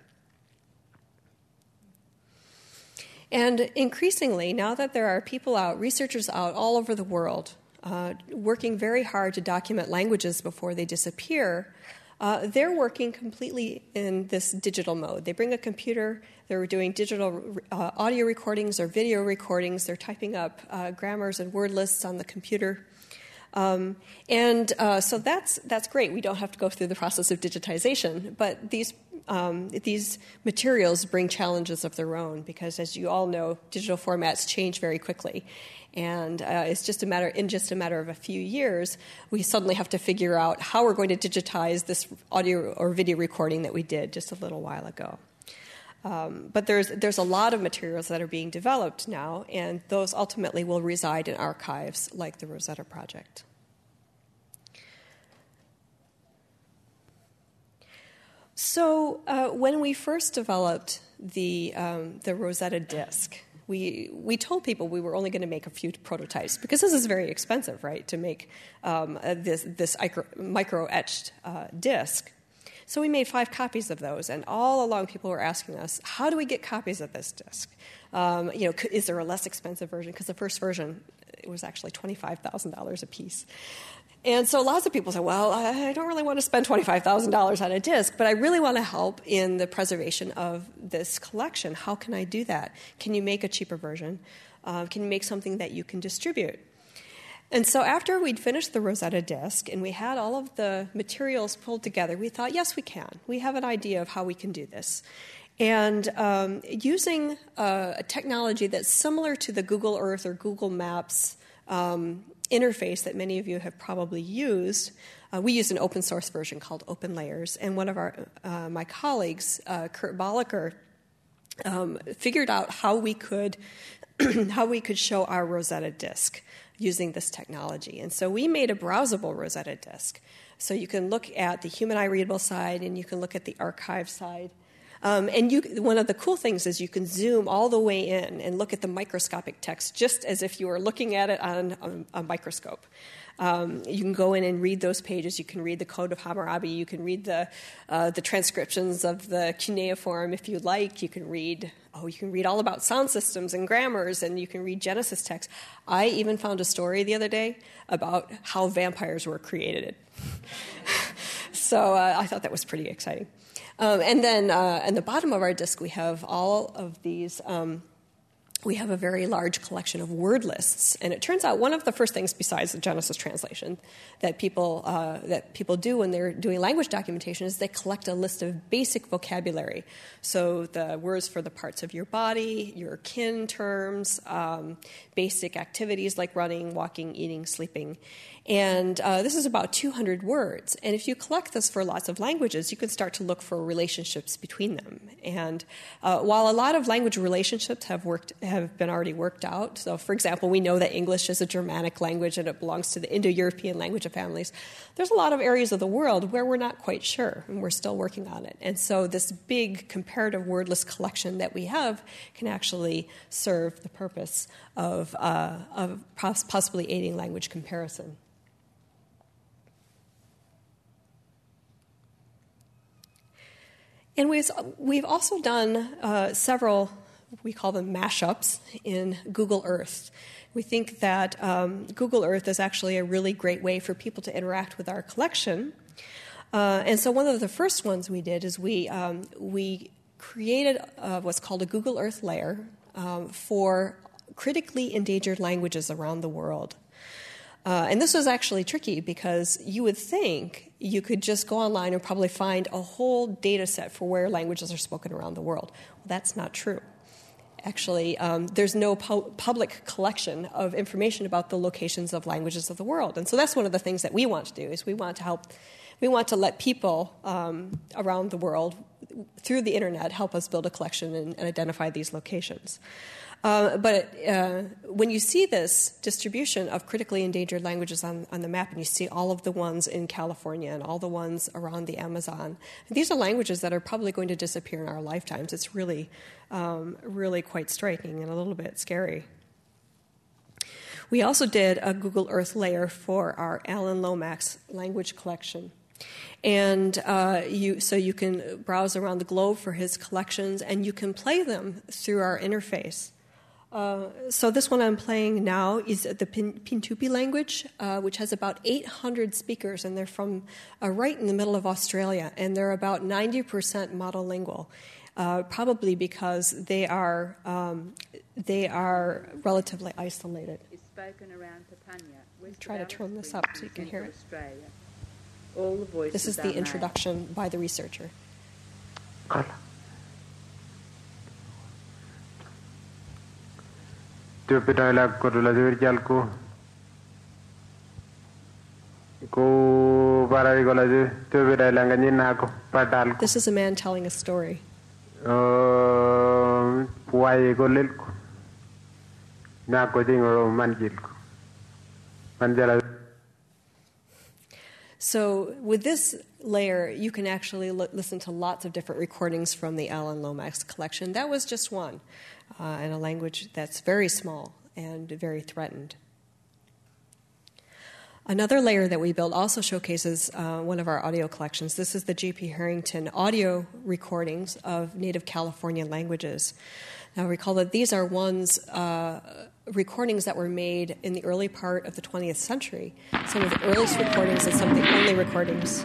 And increasingly, now that there are people out, researchers out all over the world, uh, working very hard to document languages before they disappear, Uh, they're working completely in this digital mode. They bring a computer, they're doing digital uh, audio recordings or video recordings, they're typing up uh, grammars and word lists on the computer. Um, and uh, so that's that's great. We don't have to go through the process of digitization, but these um, these materials bring challenges of their own because, as you all know, digital formats change very quickly. And uh, it's just a matter, in just a matter of a few years, we suddenly have to figure out how we're going to digitize this audio or video recording that we did just a little while ago. Um, but there's there's a lot of materials that are being developed now, and those ultimately will reside in archives like the Rosetta Project. So uh, when we first developed the the, um, the Rosetta disk, we we told people we were only going to make a few prototypes because this is very expensive, right, to make um, this this micro etched uh, disk. So we made five copies of those, and all along people were asking us, how do we get copies of this disk? Um, you know, is there a less expensive version? Because the first version, it was actually twenty-five thousand dollars a piece. And so lots of people say, well, I don't really want to spend twenty-five thousand dollars on a disk, but I really want to help in the preservation of this collection. How can I do that? Can you make a cheaper version? Uh, can you make something that you can distribute? And so after we'd finished the Rosetta disk and we had all of the materials pulled together, we thought, yes, we can. We have an idea of how we can do this. And um, using uh, a technology that's similar to the Google Earth or Google Maps um, interface that many of you have probably used, uh, we used an open source version called OpenLayers. And one of our uh, my colleagues, uh, Kurt Bolliker, um, figured out how we could how we could show our Rosetta disk using this technology. And so we made a browsable Rosetta disk. So you can look at the human eye readable side and you can look at the archive side. Um, and you, one of the cool things is you can zoom all the way in and look at the microscopic text just as if you were looking at it on, on a microscope. Um, you can go in and read those pages. You can read the Code of Hammurabi. You can read the uh, the transcriptions of the cuneiform if you like. You can read oh, you can read all about sound systems and grammars, and you can read Genesis text. I even found a story the other day about how vampires were created. so uh, I thought that was pretty exciting. Um, and then uh, at the bottom of our disk, we have all of these. Um, we have a very large collection of word lists, and it turns out one of the first things besides the Genesis translation that people uh, that people do when they're doing language documentation is they collect a list of basic vocabulary. So the words for the parts of your body, your kin terms, um, basic activities like running, walking, eating, sleeping. And uh, this is about two hundred words. And if you collect this for lots of languages, you can start to look for relationships between them. And uh, while a lot of language relationships have worked, have been already worked out, so for example, we know that English is a Germanic language and it belongs to the Indo-European language of families, there's a lot of areas of the world where we're not quite sure, and we're still working on it. And so this big comparative word list collection that we have can actually serve the purpose of, uh, of possibly aiding language comparison. And we've, we've also done uh, several, we call them mashups, in Google Earth. We think that um, Google Earth is actually a really great way for people to interact with our collection. Uh, and so one of the first ones we did is we, um, we created uh, what's called a Google Earth layer um, for critically endangered languages around the world. Uh, and this was actually tricky because you would think you could just go online and probably find a whole data set for where languages are spoken around the world. Well, that's not true. Actually, um, there's no pu- public collection of information about the locations of languages of the world. And so that's one of the things that we want to do, is we want to help, we want to let people um, around the world, through the internet, help us build a collection and, and identify these locations. Uh, but uh, when you see this distribution of critically endangered languages on, on the map, and you see all of the ones in California and all the ones around the Amazon, these are languages that are probably going to disappear in our lifetimes. It's really, um, really quite striking and a little bit scary. We also did a Google Earth layer for our Alan Lomax language collection. And uh, you, so you can browse around the globe for his collections, and you can play them through our interface. Uh, so this one I'm playing now is the Pin- Pintupi language, uh, which has about eight hundred speakers, and they're from uh, right in the middle of Australia, and they're about ninety percent monolingual, uh, probably because they are um, they are relatively isolated. It's spoken around Papunya. Try to turn this up so you can hear it. Australia. All the voices this is the introduction by the researcher. This is a man telling a story. So with this layer, you can actually lo- listen to lots of different recordings from the Alan Lomax collection. That was just one, uh, in a language that's very small and very threatened. Another layer that we built also showcases uh, one of our audio collections. This is the J P Harrington audio recordings of native California languages. Now recall that these are ones, uh, recordings that were made in the early part of the twentieth century. Some of the earliest recordings and some of the only recordings.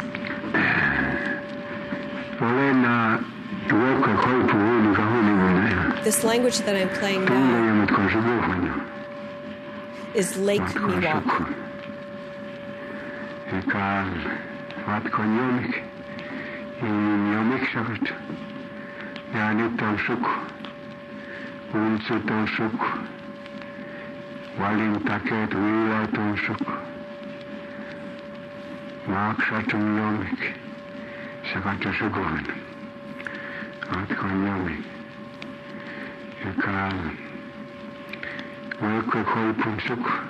This language that I'm playing now is Lake Miwok. Ekal wat konyonik in yomik shagat yani tamshuk unsu tamshuk walin taket wila tamshuk makshatum yomik shagatashugoven wat konyonik ekal welke koi punsuk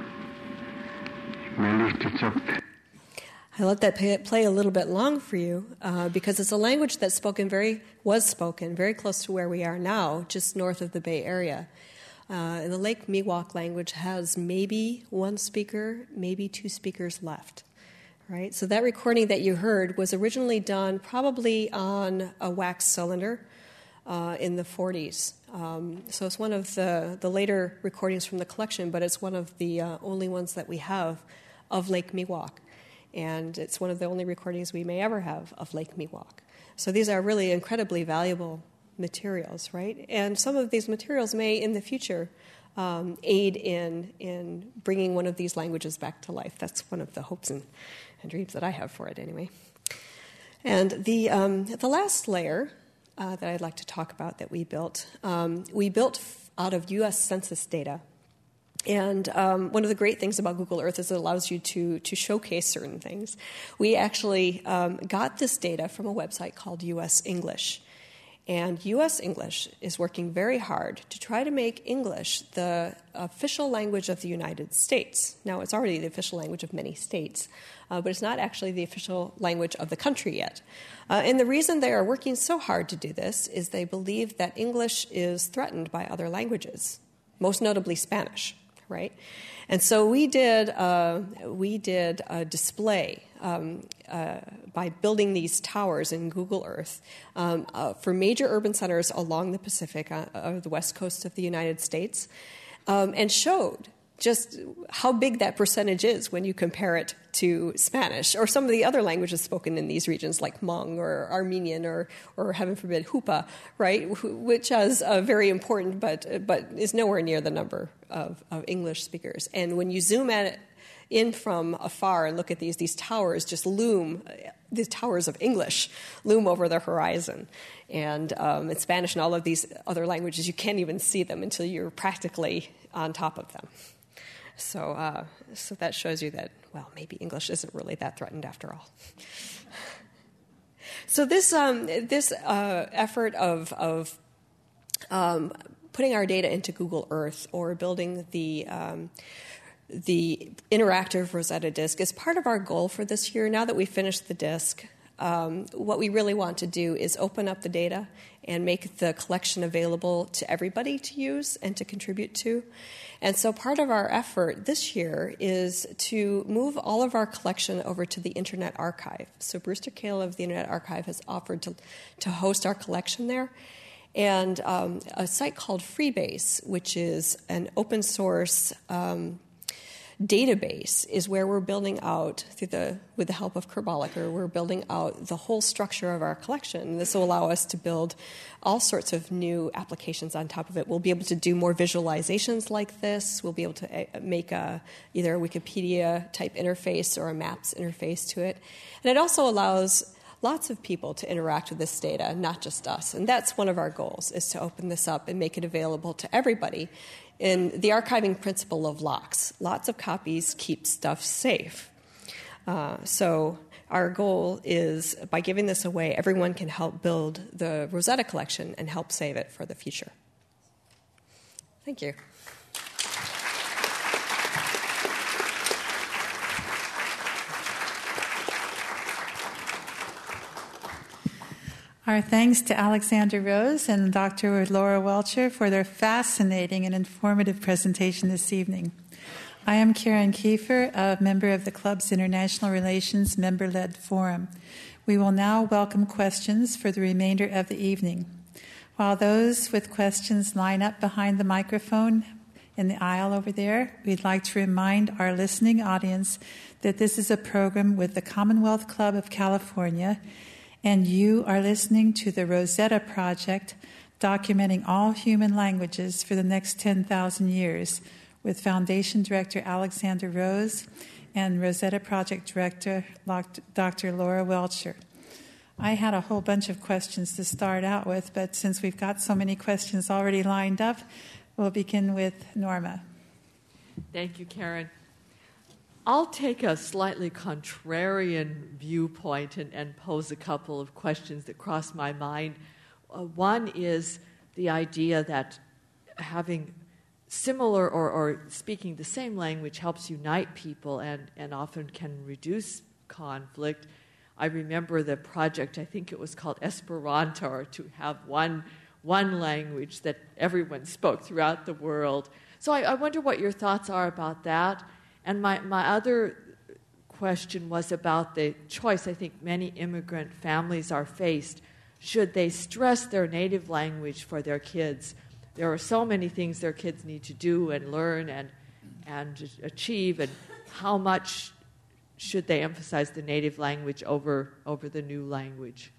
melihtitzakt. I let that play a little bit long for you uh, because it's a language that's spoken very, was spoken very close to where we are now, just north of the Bay Area. Uh, and the Lake Miwok language has maybe one speaker, maybe two speakers left. Right? So that recording that you heard was originally done probably on a wax cylinder uh, in the forties. Um, so it's one of the, the later recordings from the collection, but it's one of the uh, only ones that we have of Lake Miwok. And it's one of the only recordings we may ever have of Lake Miwok. So these are really incredibly valuable materials, right? And some of these materials may, in the future, um, aid in in bringing one of these languages back to life. That's one of the hopes and, and dreams that I have for it, anyway. And the um, the last layer uh, that I'd like to talk about that we built, um, we built f- out of U S Census data. And um, one of the great things about Google Earth is it allows you to to showcase certain things. We actually um, got this data from a website called U S English. And U S English is working very hard to try to make English the official language of the United States. Now, it's already the official language of many states, uh, but it's not actually the official language of the country yet. Uh, and the reason they are working so hard to do this is they believe that English is threatened by other languages, most notably Spanish. Right, and so we did uh, we did a display um, uh, by building these towers in Google Earth um, uh, for major urban centers along the Pacific, uh, uh, the west coast of the United States, um, and showed just how big that percentage is when you compare it to Spanish or some of the other languages spoken in these regions like Hmong or Armenian or, or heaven forbid, Hupa, right, which is uh, very important but but is nowhere near the number of, of English speakers. And when you zoom at it in from afar and look at these, these towers just loom, the towers of English loom over the horizon. And um, in Spanish and all of these other languages, you can't even see them until you're practically on top of them. So, uh, so that shows you that, well, maybe English isn't really that threatened after all. So this um, this uh, effort of of um, putting our data into Google Earth or building the um, the interactive Rosetta disk is part of our goal for this year. Now that we've finished the disk, um, what we really want to do is open up the data and make the collection available to everybody to use and to contribute to. And so part of our effort this year is to move all of our collection over to the Internet Archive. So Brewster Kahle of the Internet Archive has offered to, to host our collection there. And um, a site called Freebase, which is an open source um, database, is where we're building out, through the with the help of Kerboliker, we're building out the whole structure of our collection. This will allow us to build all sorts of new applications on top of it. We'll be able to do more visualizations like this. We'll be able to make a, either a Wikipedia-type interface or a Maps interface to it. And it also allows lots of people to interact with this data, not just us. And that's one of our goals, is to open this up and make it available to everybody in the archiving principle of locks. Lots of copies keep stuff safe. Uh, so our goal is, by giving this away, everyone can help build the Rosetta collection and help save it for the future. Thank you. Our thanks to Alexander Rose and Doctor Laura Welcher for their fascinating and informative presentation this evening. I am Karen Kiefer, a member of the club's International Relations Member-Led Forum. We will now welcome questions for the remainder of the evening. While those with questions line up behind the microphone in the aisle over there, we'd like to remind our listening audience that this is a program with the Commonwealth Club of California, and you are listening to the Rosetta Project, documenting all human languages for the next ten thousand years, with Foundation Director Alexander Rose and Rosetta Project Director Doctor Laura Welcher. I had a whole bunch of questions to start out with, but since we've got so many questions already lined up, we'll begin with Norma. Thank you, Karen. I'll take a slightly contrarian viewpoint and, and pose a couple of questions that cross my mind. Uh, one is the idea that having similar or, or speaking the same language helps unite people and, and often can reduce conflict. I remember the project, I think it was called Esperanto, or to have one, one language that everyone spoke throughout the world. So I, I wonder what your thoughts are about that. And my, my other question was about the choice I think many immigrant families are faced. Should they stress their native language for their kids? There are so many things their kids need to do and learn and, and achieve, and how much should they emphasize the native language over, over the new language?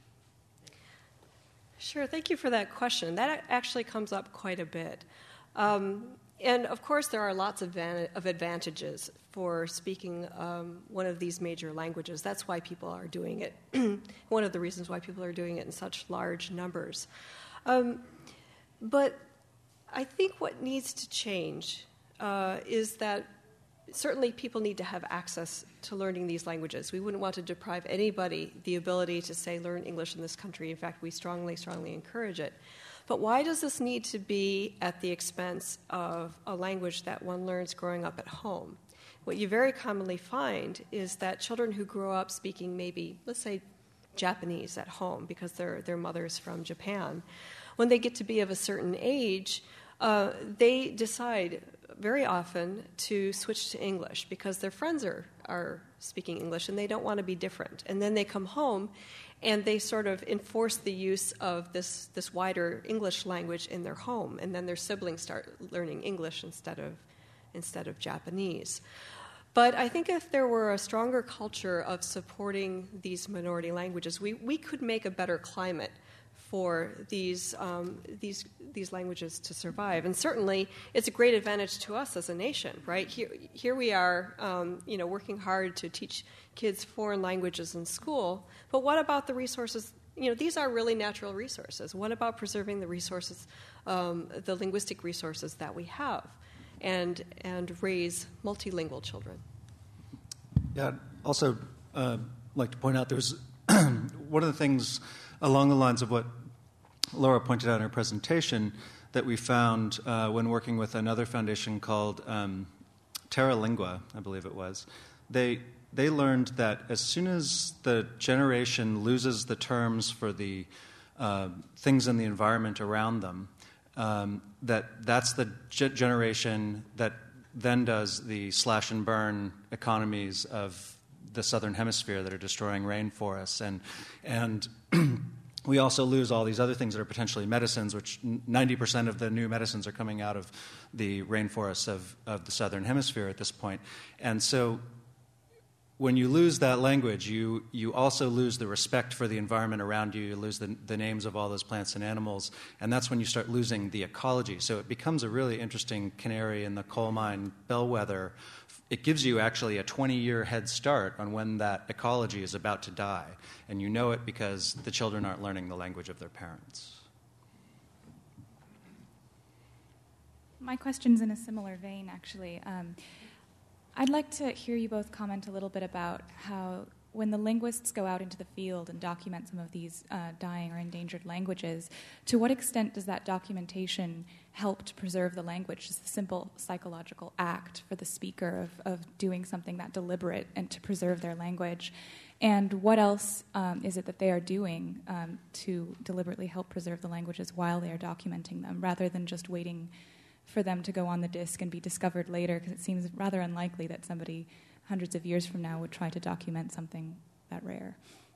Sure, thank you for that question. That actually comes up quite a bit. Um, and of course, there are lots of, van- of advantages for speaking um, one of these major languages. That's why people are doing it. One of the reasons why people are doing it in such large numbers. Um, but I think what needs to change uh, is that certainly people need to have access to learning these languages. We wouldn't want to deprive anybody the ability to, say, learn English in this country. In fact, we strongly, strongly encourage it. But why does this need to be at the expense of a language that one learns growing up at home? What you very commonly find is that children who grow up speaking maybe, let's say, Japanese at home because their their mother's from Japan, when they get to be of a certain age, uh, they decide very often to switch to English because their friends are, are speaking English and they don't want to be different. And then they come home and they sort of enforce the use of this, this wider English language in their home, and then their siblings start learning English instead of, instead of Japanese. But I think if there were a stronger culture of supporting these minority languages, we, we could make a better climate for these um, these these languages to survive. And certainly, it's a great advantage to us as a nation, right? Here, here we are, um, you know, working hard to teach kids foreign languages in school. But what about the resources? You know, these are really natural resources. What about preserving the resources, um, the linguistic resources that we have, and and raise multilingual children? Yeah, I'd also uh, like to point out there's one of the things along the lines of what Laura pointed out in her presentation that we found uh, when working with another foundation called um, Terra Lingua, I believe it was. They they learned that as soon as the generation loses the terms for the uh, things in the environment around them, um, that that's the ge- generation that then does the slash and burn economies of the southern hemisphere that are destroying rainforests, and and we also lose all these other things that are potentially medicines, which ninety percent of the new medicines are coming out of the rainforests of, of the southern hemisphere at this point. And so when you lose that language, you you also lose the respect for the environment around you, you lose the, the names of all those plants and animals, and that's when you start losing the ecology. So it becomes a really interesting canary in the coal mine bellwether. It gives you actually a twenty-year head start on when that ecology is about to die. And you know it because the children aren't learning the language of their parents. My question's in a similar vein, actually. Um, I'd like to hear you both comment a little bit about how when the linguists go out into the field and document some of these uh, dying or endangered languages, to what extent does that documentation help to preserve the language? Just a simple psychological act for the speaker of, of doing something that deliberate and to preserve their language. And what else um, is it that they are doing um, to deliberately help preserve the languages while they are documenting them, rather than just waiting for them to go on the disk and be discovered later, because it seems rather unlikely that somebody hundreds of years from now would try to document something that rare.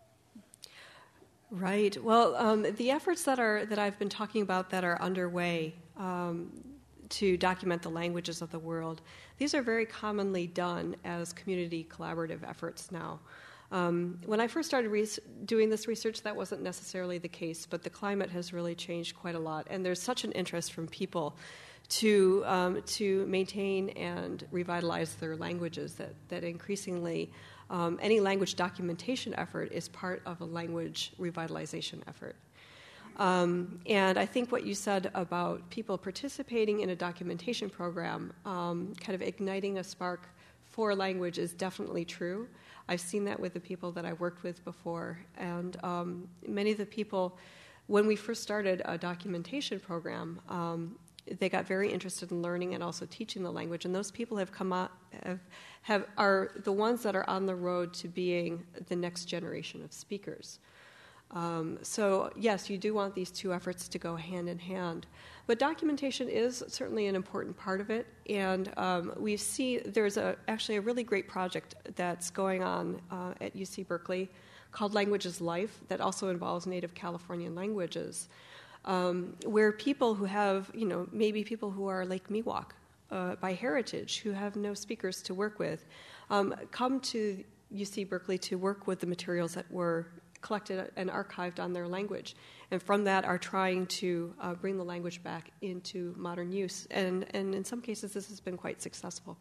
Right. Well, um, the efforts that are that I've been talking about that are underway um, to document the languages of the world, these are very commonly done as community collaborative efforts now. Um, when I first started re- doing this research, that wasn't necessarily the case, but the climate has really changed quite a lot, and there's such an interest from people to um, to maintain and revitalize their languages that, that increasingly um, any language documentation effort is part of a language revitalization effort. Um, and I think what you said about people participating in a documentation program, um, kind of igniting a spark for language, is definitely true. I've seen that with the people that I've worked with before. And um, many of the people, when we first started a documentation program, um, they got very interested in learning and also teaching the language. And those people have come out, have, have are the ones that are on the road to being the next generation of speakers. Um, so, yes, you do want these two efforts to go hand in hand. But documentation is certainly an important part of it. And um, we see there's a, actually a really great project that's going on uh, at U C Berkeley called Language is Life that also involves Native Californian languages, um, where people who have, you know, maybe people who are Lake Miwok uh, by heritage, who have no speakers to work with, um, come to U C Berkeley to work with the materials that were collected and archived on their language, and from that are trying to uh, bring the language back into modern use. And, and in some cases, this has been quite successful.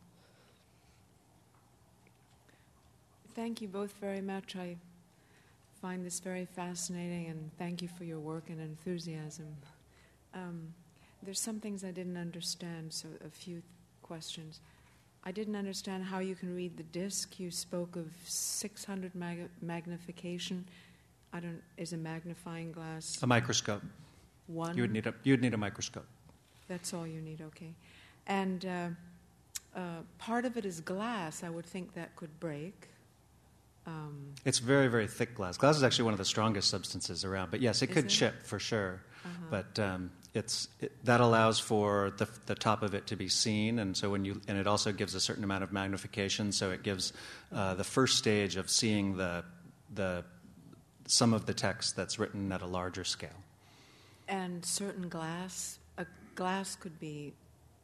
Thank you both very much. I find this very fascinating, and thank you for your work and enthusiasm. Um, there's some things I didn't understand, so a few th- questions. I didn't understand how you can read the disc. You spoke of six hundred mag- magnification. I don't. Is a magnifying glass A microscope. one? You would need a you would need a microscope. That's all you need. Okay, and uh, uh, part of it is glass. I would think that could break. Um, It's very, very thick glass. Glass is actually one of the strongest substances around. But yes, it Is could it? chip for sure. Uh-huh. But um, it's it, that allows for the the top of it to be seen, and so when you and it also gives a certain amount of magnification. So it gives uh, the first stage of seeing the the some of the text that's written at a larger scale. And certain glass, a glass could be,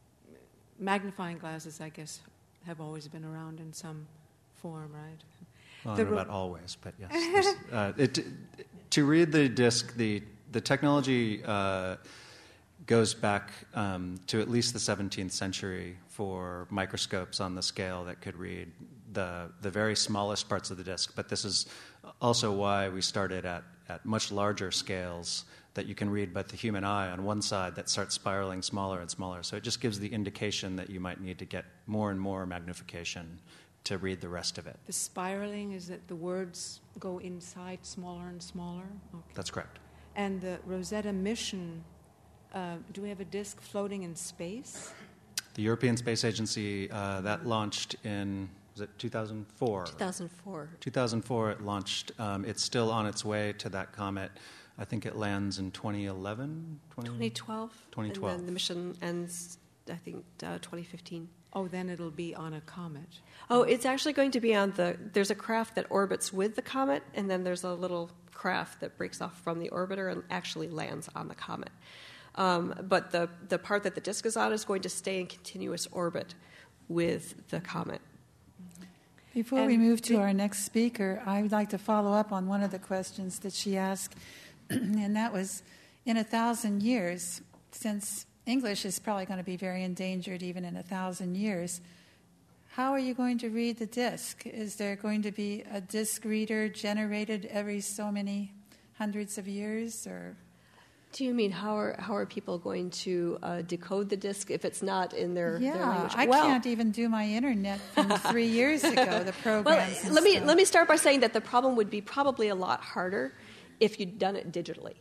magnifying glasses, I guess, have always been around in some form, right? Well, I The don't know ro- about always, but yes. there's- uh, it, to read the disc, the the technology uh, goes back um, to at least the seventeenth century for microscopes on the scale that could read the the very smallest parts of the disc. But this is also why we started at, at much larger scales that you can read by the human eye on one side that starts spiraling smaller and smaller. So it just gives the indication that you might need to get more and more magnification to read the rest of it. The spiraling is that the words go inside smaller and smaller? Okay. That's correct. And the Rosetta mission, uh, do we have a disk floating in space? The European Space Agency, uh, that launched in, was it two thousand four? two thousand four. two thousand four it launched. Um, it's still on its way to that comet. I think it lands in twenty eleven? twenty twelve. twenty twelve. And then the mission ends, I think, uh, twenty fifteen. Oh, then it'll be on a comet. Oh, it's actually going to be on the, there's a craft that orbits with the comet, and then there's a little craft that breaks off from the orbiter and actually lands on the comet. Um, but the, the part that the disk is on is going to stay in continuous orbit with the comet. Before And we move to did- our next speaker, I would like to follow up on one of the questions that she asked, and that was, in a thousand years, since English is probably going to be very endangered even in a thousand years, how are you going to read the disc? Is there going to be a disc reader generated every so many hundreds of years, or? Do you mean how are how are people going to uh, decode the disk if it's not in their, Yeah, their language? I Well- can't even do my internet from three years ago, the Well, programs and let me stuff. let me start by saying that the problem would be probably a lot harder if you'd done it digitally.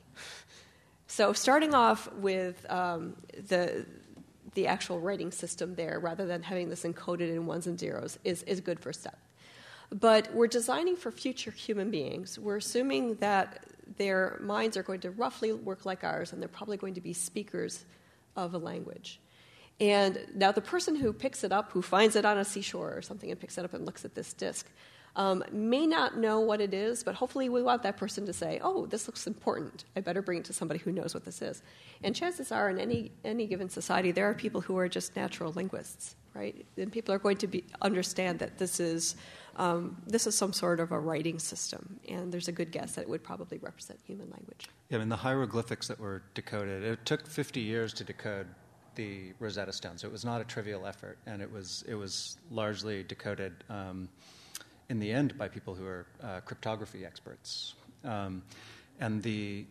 So starting off with um, the the actual writing system there, rather than having this encoded in ones and zeros, is is a good first step. But we're designing for future human beings. We're assuming that their minds are going to roughly work like ours, and they're probably going to be speakers of a language. And now the person who picks it up, who finds it on a seashore or something and picks it up and looks at this disc, um, may not know what it is, but hopefully we want that person to say, oh, this looks important. I better bring it to somebody who knows what this is. And chances are in any, any given society, there are people who are just natural linguists, right? And people are going to be, understand that this is, um, this is some sort of a writing system, and there's a good guess that it would probably represent human language. Yeah, I mean, the hieroglyphics that were decoded, it took fifty years to decode the Rosetta Stone, so it was not a trivial effort, and it was it was largely decoded um, in the end by people who are uh, cryptography experts. Um, and the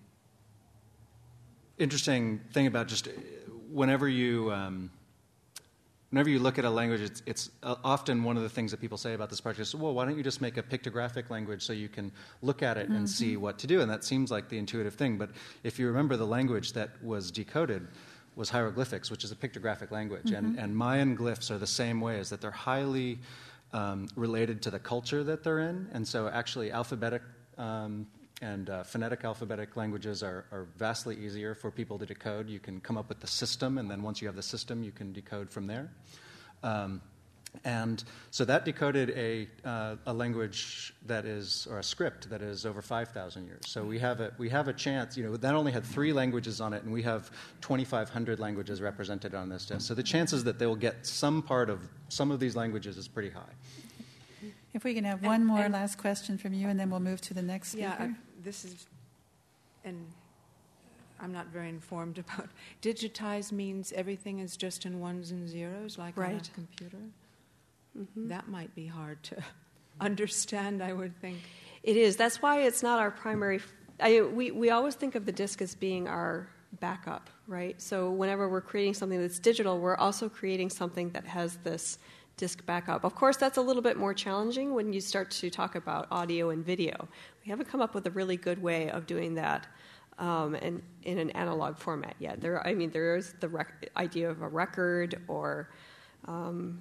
interesting thing about just whenever you um, whenever you look at a language, it's, it's uh, often one of the things that people say about this project is, well, why don't you just make a pictographic language so you can look at it mm-hmm. and see what to do? And that seems like the intuitive thing, but if you remember, the language that was decoded was hieroglyphics, which is a pictographic language. Mm-hmm. And, and Mayan glyphs are the same way, is that they're highly um, related to the culture that they're in. And so actually alphabetic um, and uh, phonetic alphabetic languages are, are vastly easier for people to decode. You can come up with the system, and then once you have the system, you can decode from there. Um, and so that decoded a, uh, a language that is, or a script that is over five thousand years. So we have a we have a chance. You know, that only had three languages on it, and we have twenty-five hundred languages represented on this test. So the chances that they will get some part of some of these languages is pretty high. If we can have one and, more and, last question from you, and then we'll move to the next speaker. Yeah, I, this is, and I'm not very informed about. Digitized means everything is just in ones and zeros, like right. on a computer. Mm-hmm. That might be hard to understand, I would think. It is. That's why it's not our primary. I, we, we always think of the disk as being our backup, right? So whenever we're creating something that's digital, we're also creating something that has this disk backup. Of course, that's a little bit more challenging when you start to talk about audio and video. We haven't come up with a really good way of doing that um, in, in an analog format yet. There, I mean, there is the rec- idea of a record or um,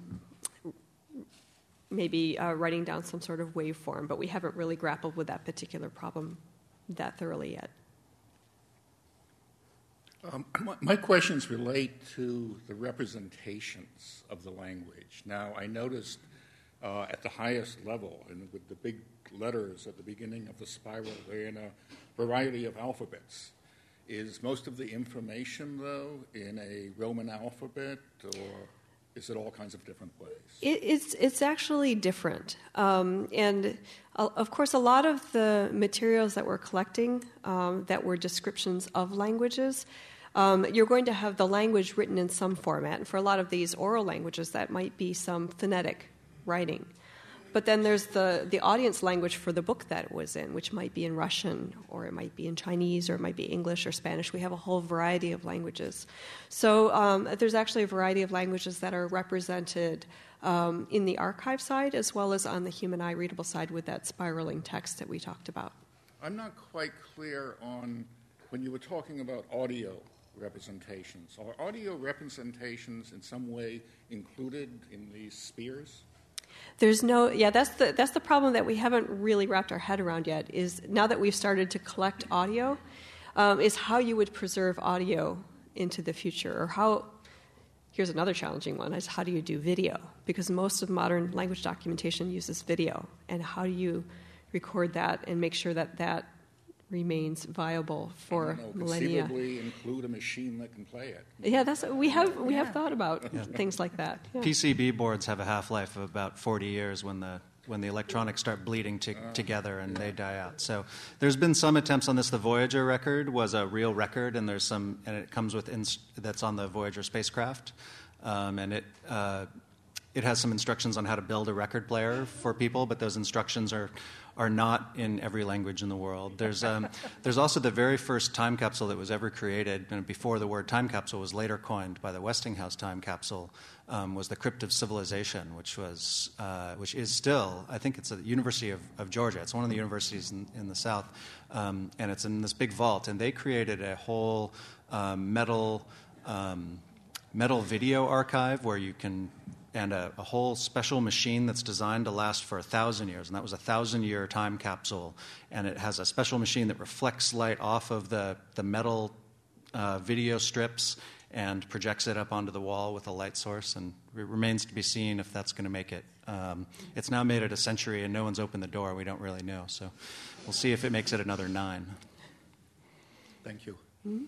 maybe uh, writing down some sort of waveform, but we haven't really grappled with that particular problem that thoroughly yet. Um, my, my questions relate to the representations of the language. Now, I noticed uh, at the highest level, and with the big letters at the beginning of the spiral, they're in a variety of alphabets. Is most of the information, though, in a Roman alphabet, or is it all kinds of different ways? It, it's it's actually different. Um, and, uh, of course, a lot of the materials that we're collecting um, that were descriptions of languages, um, you're going to have the language written in some format. And for a lot of these oral languages, that might be some phonetic writing. But then there's the, the audience language for the book that it was in, which might be in Russian, or it might be in Chinese, or it might be English or Spanish. We have a whole variety of languages. So um, there's actually a variety of languages that are represented um, in the archive side as well as on the human eye readable side with that spiraling text that we talked about. I'm not quite clear on when you were talking about audio representations. Are audio representations in some way included in these spheres? There's no, yeah, that's the that's the problem that we haven't really wrapped our head around yet, is now that we've started to collect audio, um, is how you would preserve audio into the future, or how, here's another challenging one, is how do you do video? Because most of modern language documentation uses video, and how do you record that and make sure that that remains viable for I don't know, millennia. Conceivably include a machine that can play it. Yeah, that's we have we yeah. have thought about yeah. things like that. Yeah. P C B boards have a half-life of about forty years when the when the electronics start bleeding to, uh, together and they die out. So there's been some attempts on this. The Voyager record was a real record, and there's some, and it comes with ins- that's on the Voyager spacecraft, um, and it. Uh, It has some instructions on how to build a record player for people, but those instructions are are not in every language in the world. There's um, there's also the very first time capsule that was ever created, and before the word time capsule was later coined by the Westinghouse time capsule, um, was the Crypt of Civilization, which was uh, which is still, I think it's at the University of, of Georgia. It's one of the universities in, in the South, um, and it's in this big vault. And they created a whole um, metal um, metal video archive where you can and a, a whole special machine that's designed to last for a thousand years, and that was a thousand-year time capsule. And it has a special machine that reflects light off of the, the metal uh, video strips and projects it up onto the wall with a light source, and it remains to be seen if that's going to make it. Um, it's now made it a century, and no one's opened the door. We don't really know, so we'll see if it makes it another nine. Thank you. Mm-hmm.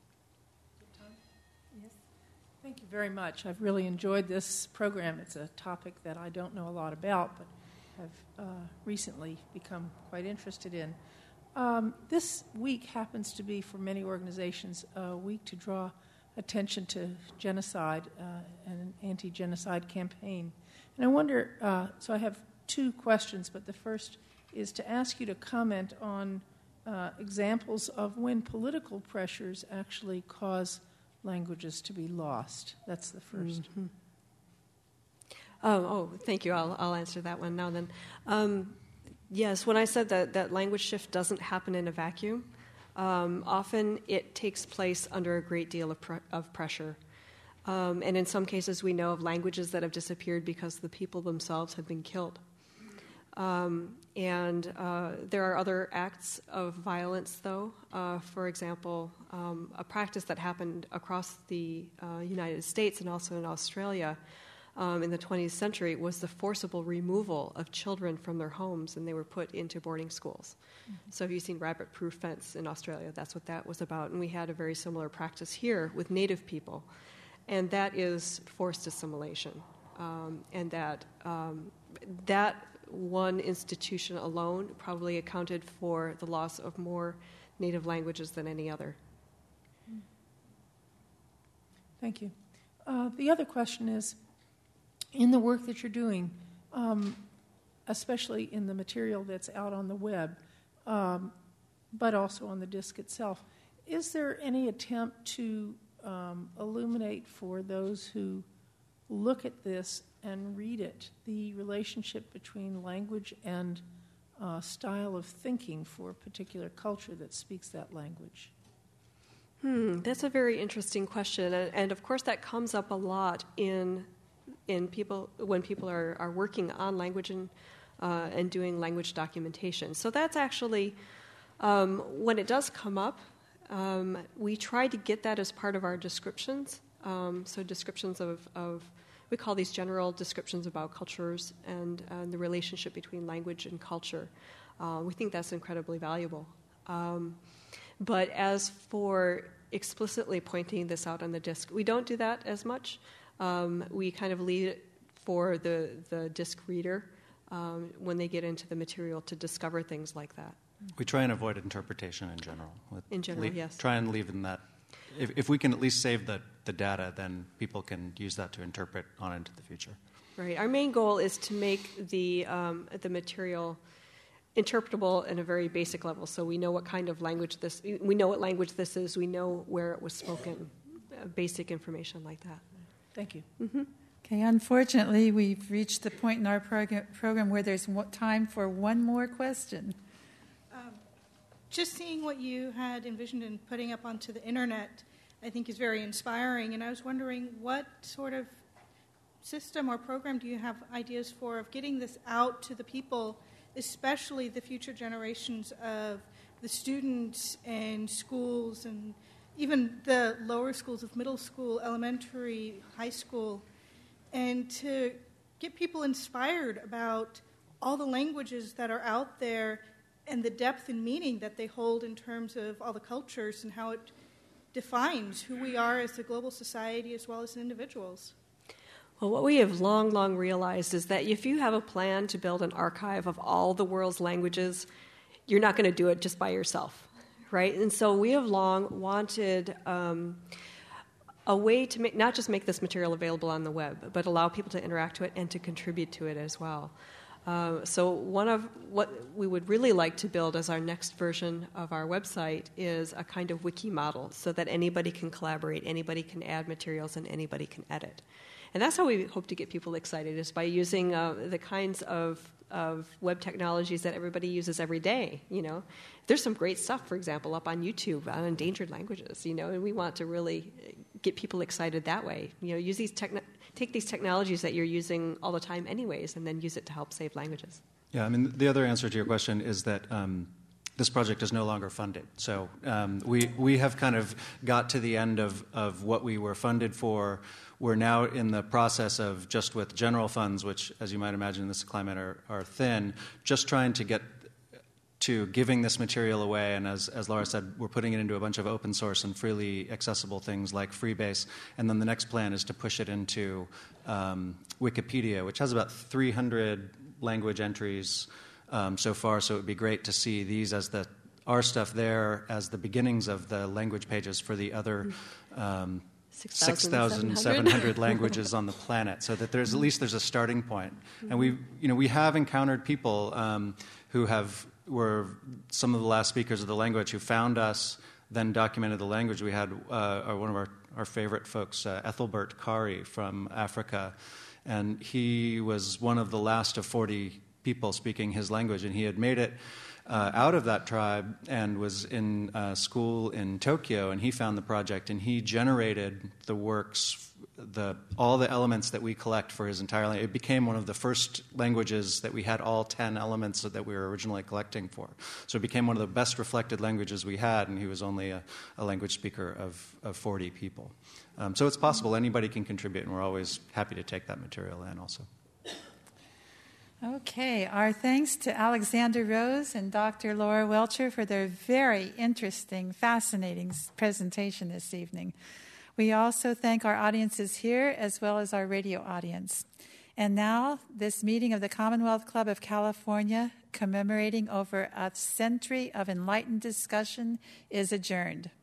Yes. Thank you very much. I've really enjoyed this program. It's a topic that I don't know a lot about, but have uh, recently become quite interested in. Um, this week happens to be, for many organizations, a week to draw attention to genocide uh, and an anti-genocide campaign. And I wonder, uh, so I have two questions, but the first is to ask you to comment on uh, examples of when political pressures actually cause languages to be lost. That's the first. Mm-hmm. Oh, oh, thank you. I'll, I'll answer that one now then. Um, yes, when I said that, that language shift doesn't happen in a vacuum, Um, often it takes place under a great deal of, pre- of pressure. Um, and in some cases we know of languages that have disappeared because the people themselves have been killed. Um, and uh, there are other acts of violence, though. Uh, for example, um, a practice that happened across the uh, United States and also in Australia Um, in the twentieth century was the forcible removal of children from their homes, and they were put into boarding schools. Mm-hmm. So if you've seen Rabbit-Proof Fence in Australia, that's what that was about. And we had a very similar practice here with Native people. And that is forced assimilation. Um, and that um, that one institution alone probably accounted for the loss of more Native languages than any other. Thank you. Uh, the other question is, in the work that you're doing, um, especially in the material that's out on the web, um, but also on the disk itself, is there any attempt to um, illuminate for those who look at this and read it the relationship between language and uh, style of thinking for a particular culture that speaks that language? Hmm, that's a very interesting question, and, and of course that comes up a lot in in people when people are, are working on language and uh, and doing language documentation. So that's actually um, when it does come up, um, we try to get that as part of our descriptions. Um, so descriptions of, of we call these general descriptions about cultures and, and the relationship between language and culture. Uh, we think that's incredibly valuable. Um, but as for explicitly pointing this out on the disk, we don't do that as much. Um, we kind of leave it for the, the disk reader um, when they get into the material to discover things like that. We try and avoid interpretation in general. In general, leave, yes. Try and leave in that. If, if we can at least save the, the data, then people can use that to interpret on into the future. Right. Our main goal is to make the um, the material interpretable in a very basic level. So we know what kind of language this. We know what language this is. We know where it was spoken. Uh, basic information like that. Thank you. Mm-hmm. Okay, unfortunately, we've reached the point in our prog- program where there's time for one more question. Um, just seeing what you had envisioned and putting up onto the internet, I think is very inspiring. And I was wondering, what sort of system or program do you have ideas for of getting this out to the people, especially the future generations of the students and schools and even the lower schools of middle school, elementary, high school, and to get people inspired about all the languages that are out there and the depth and meaning that they hold in terms of all the cultures and how it defines who we are as a global society as well as individuals. Well, what we have long, long realized is that if you have a plan to build an archive of all the world's languages, you're not going to do it just by yourself, right? And so we have long wanted um, a way to make, not just make this material available on the web, but allow people to interact to it and to contribute to it as well. Uh, so one of what we would really like to build as our next version of our website is a kind of wiki model so that anybody can collaborate, anybody can add materials, and anybody can edit. And that's how we hope to get people excited, is by using uh, the kinds of, of web technologies that everybody uses every day. You know, there's some great stuff, for example, up on YouTube on endangered languages, you know, and we want to really get people excited that way. You know, use these techn- take these technologies that you're using all the time anyways, and then use it to help save languages. Yeah, I mean, the other answer to your question is that um, this project is no longer funded. So um, we we have kind of got to the end of, of what we were funded for. We're now in the process of, just with general funds, which, as you might imagine in this climate, are, are thin, just trying to get to giving this material away. And as, as Laura said, we're putting it into a bunch of open source and freely accessible things like Freebase. And then the next plan is to push it into um, Wikipedia, which has about three hundred language entries um, so far. So it would be great to see these as the our stuff there as the beginnings of the language pages for the other um, six thousand seven hundred languages on the planet, so that there's at least there's a starting point. And we, you know, we have encountered people um, who have were some of the last speakers of the language who found us, then documented the language. We had uh, one of our, our favorite folks, uh, Ethelbert Kari from Africa, and he was one of the last of forty people speaking his language, and he had made it Uh, out of that tribe and was in uh, school in Tokyo, and he found the project, and he generated the works, the all the elements that we collect for his entire language. It became one of the first languages that we had all ten elements that we were originally collecting for. So it became one of the best reflected languages we had, and he was only a, a language speaker of, of forty people. Um, so it's possible anybody can contribute, and we're always happy to take that material in also. Okay, our thanks to Alexander Rose and Doctor Laura Welcher for their very interesting, fascinating presentation this evening. We also thank our audiences here as well as our radio audience. And now, this meeting of the Commonwealth Club of California, commemorating over a century of enlightened discussion, is adjourned.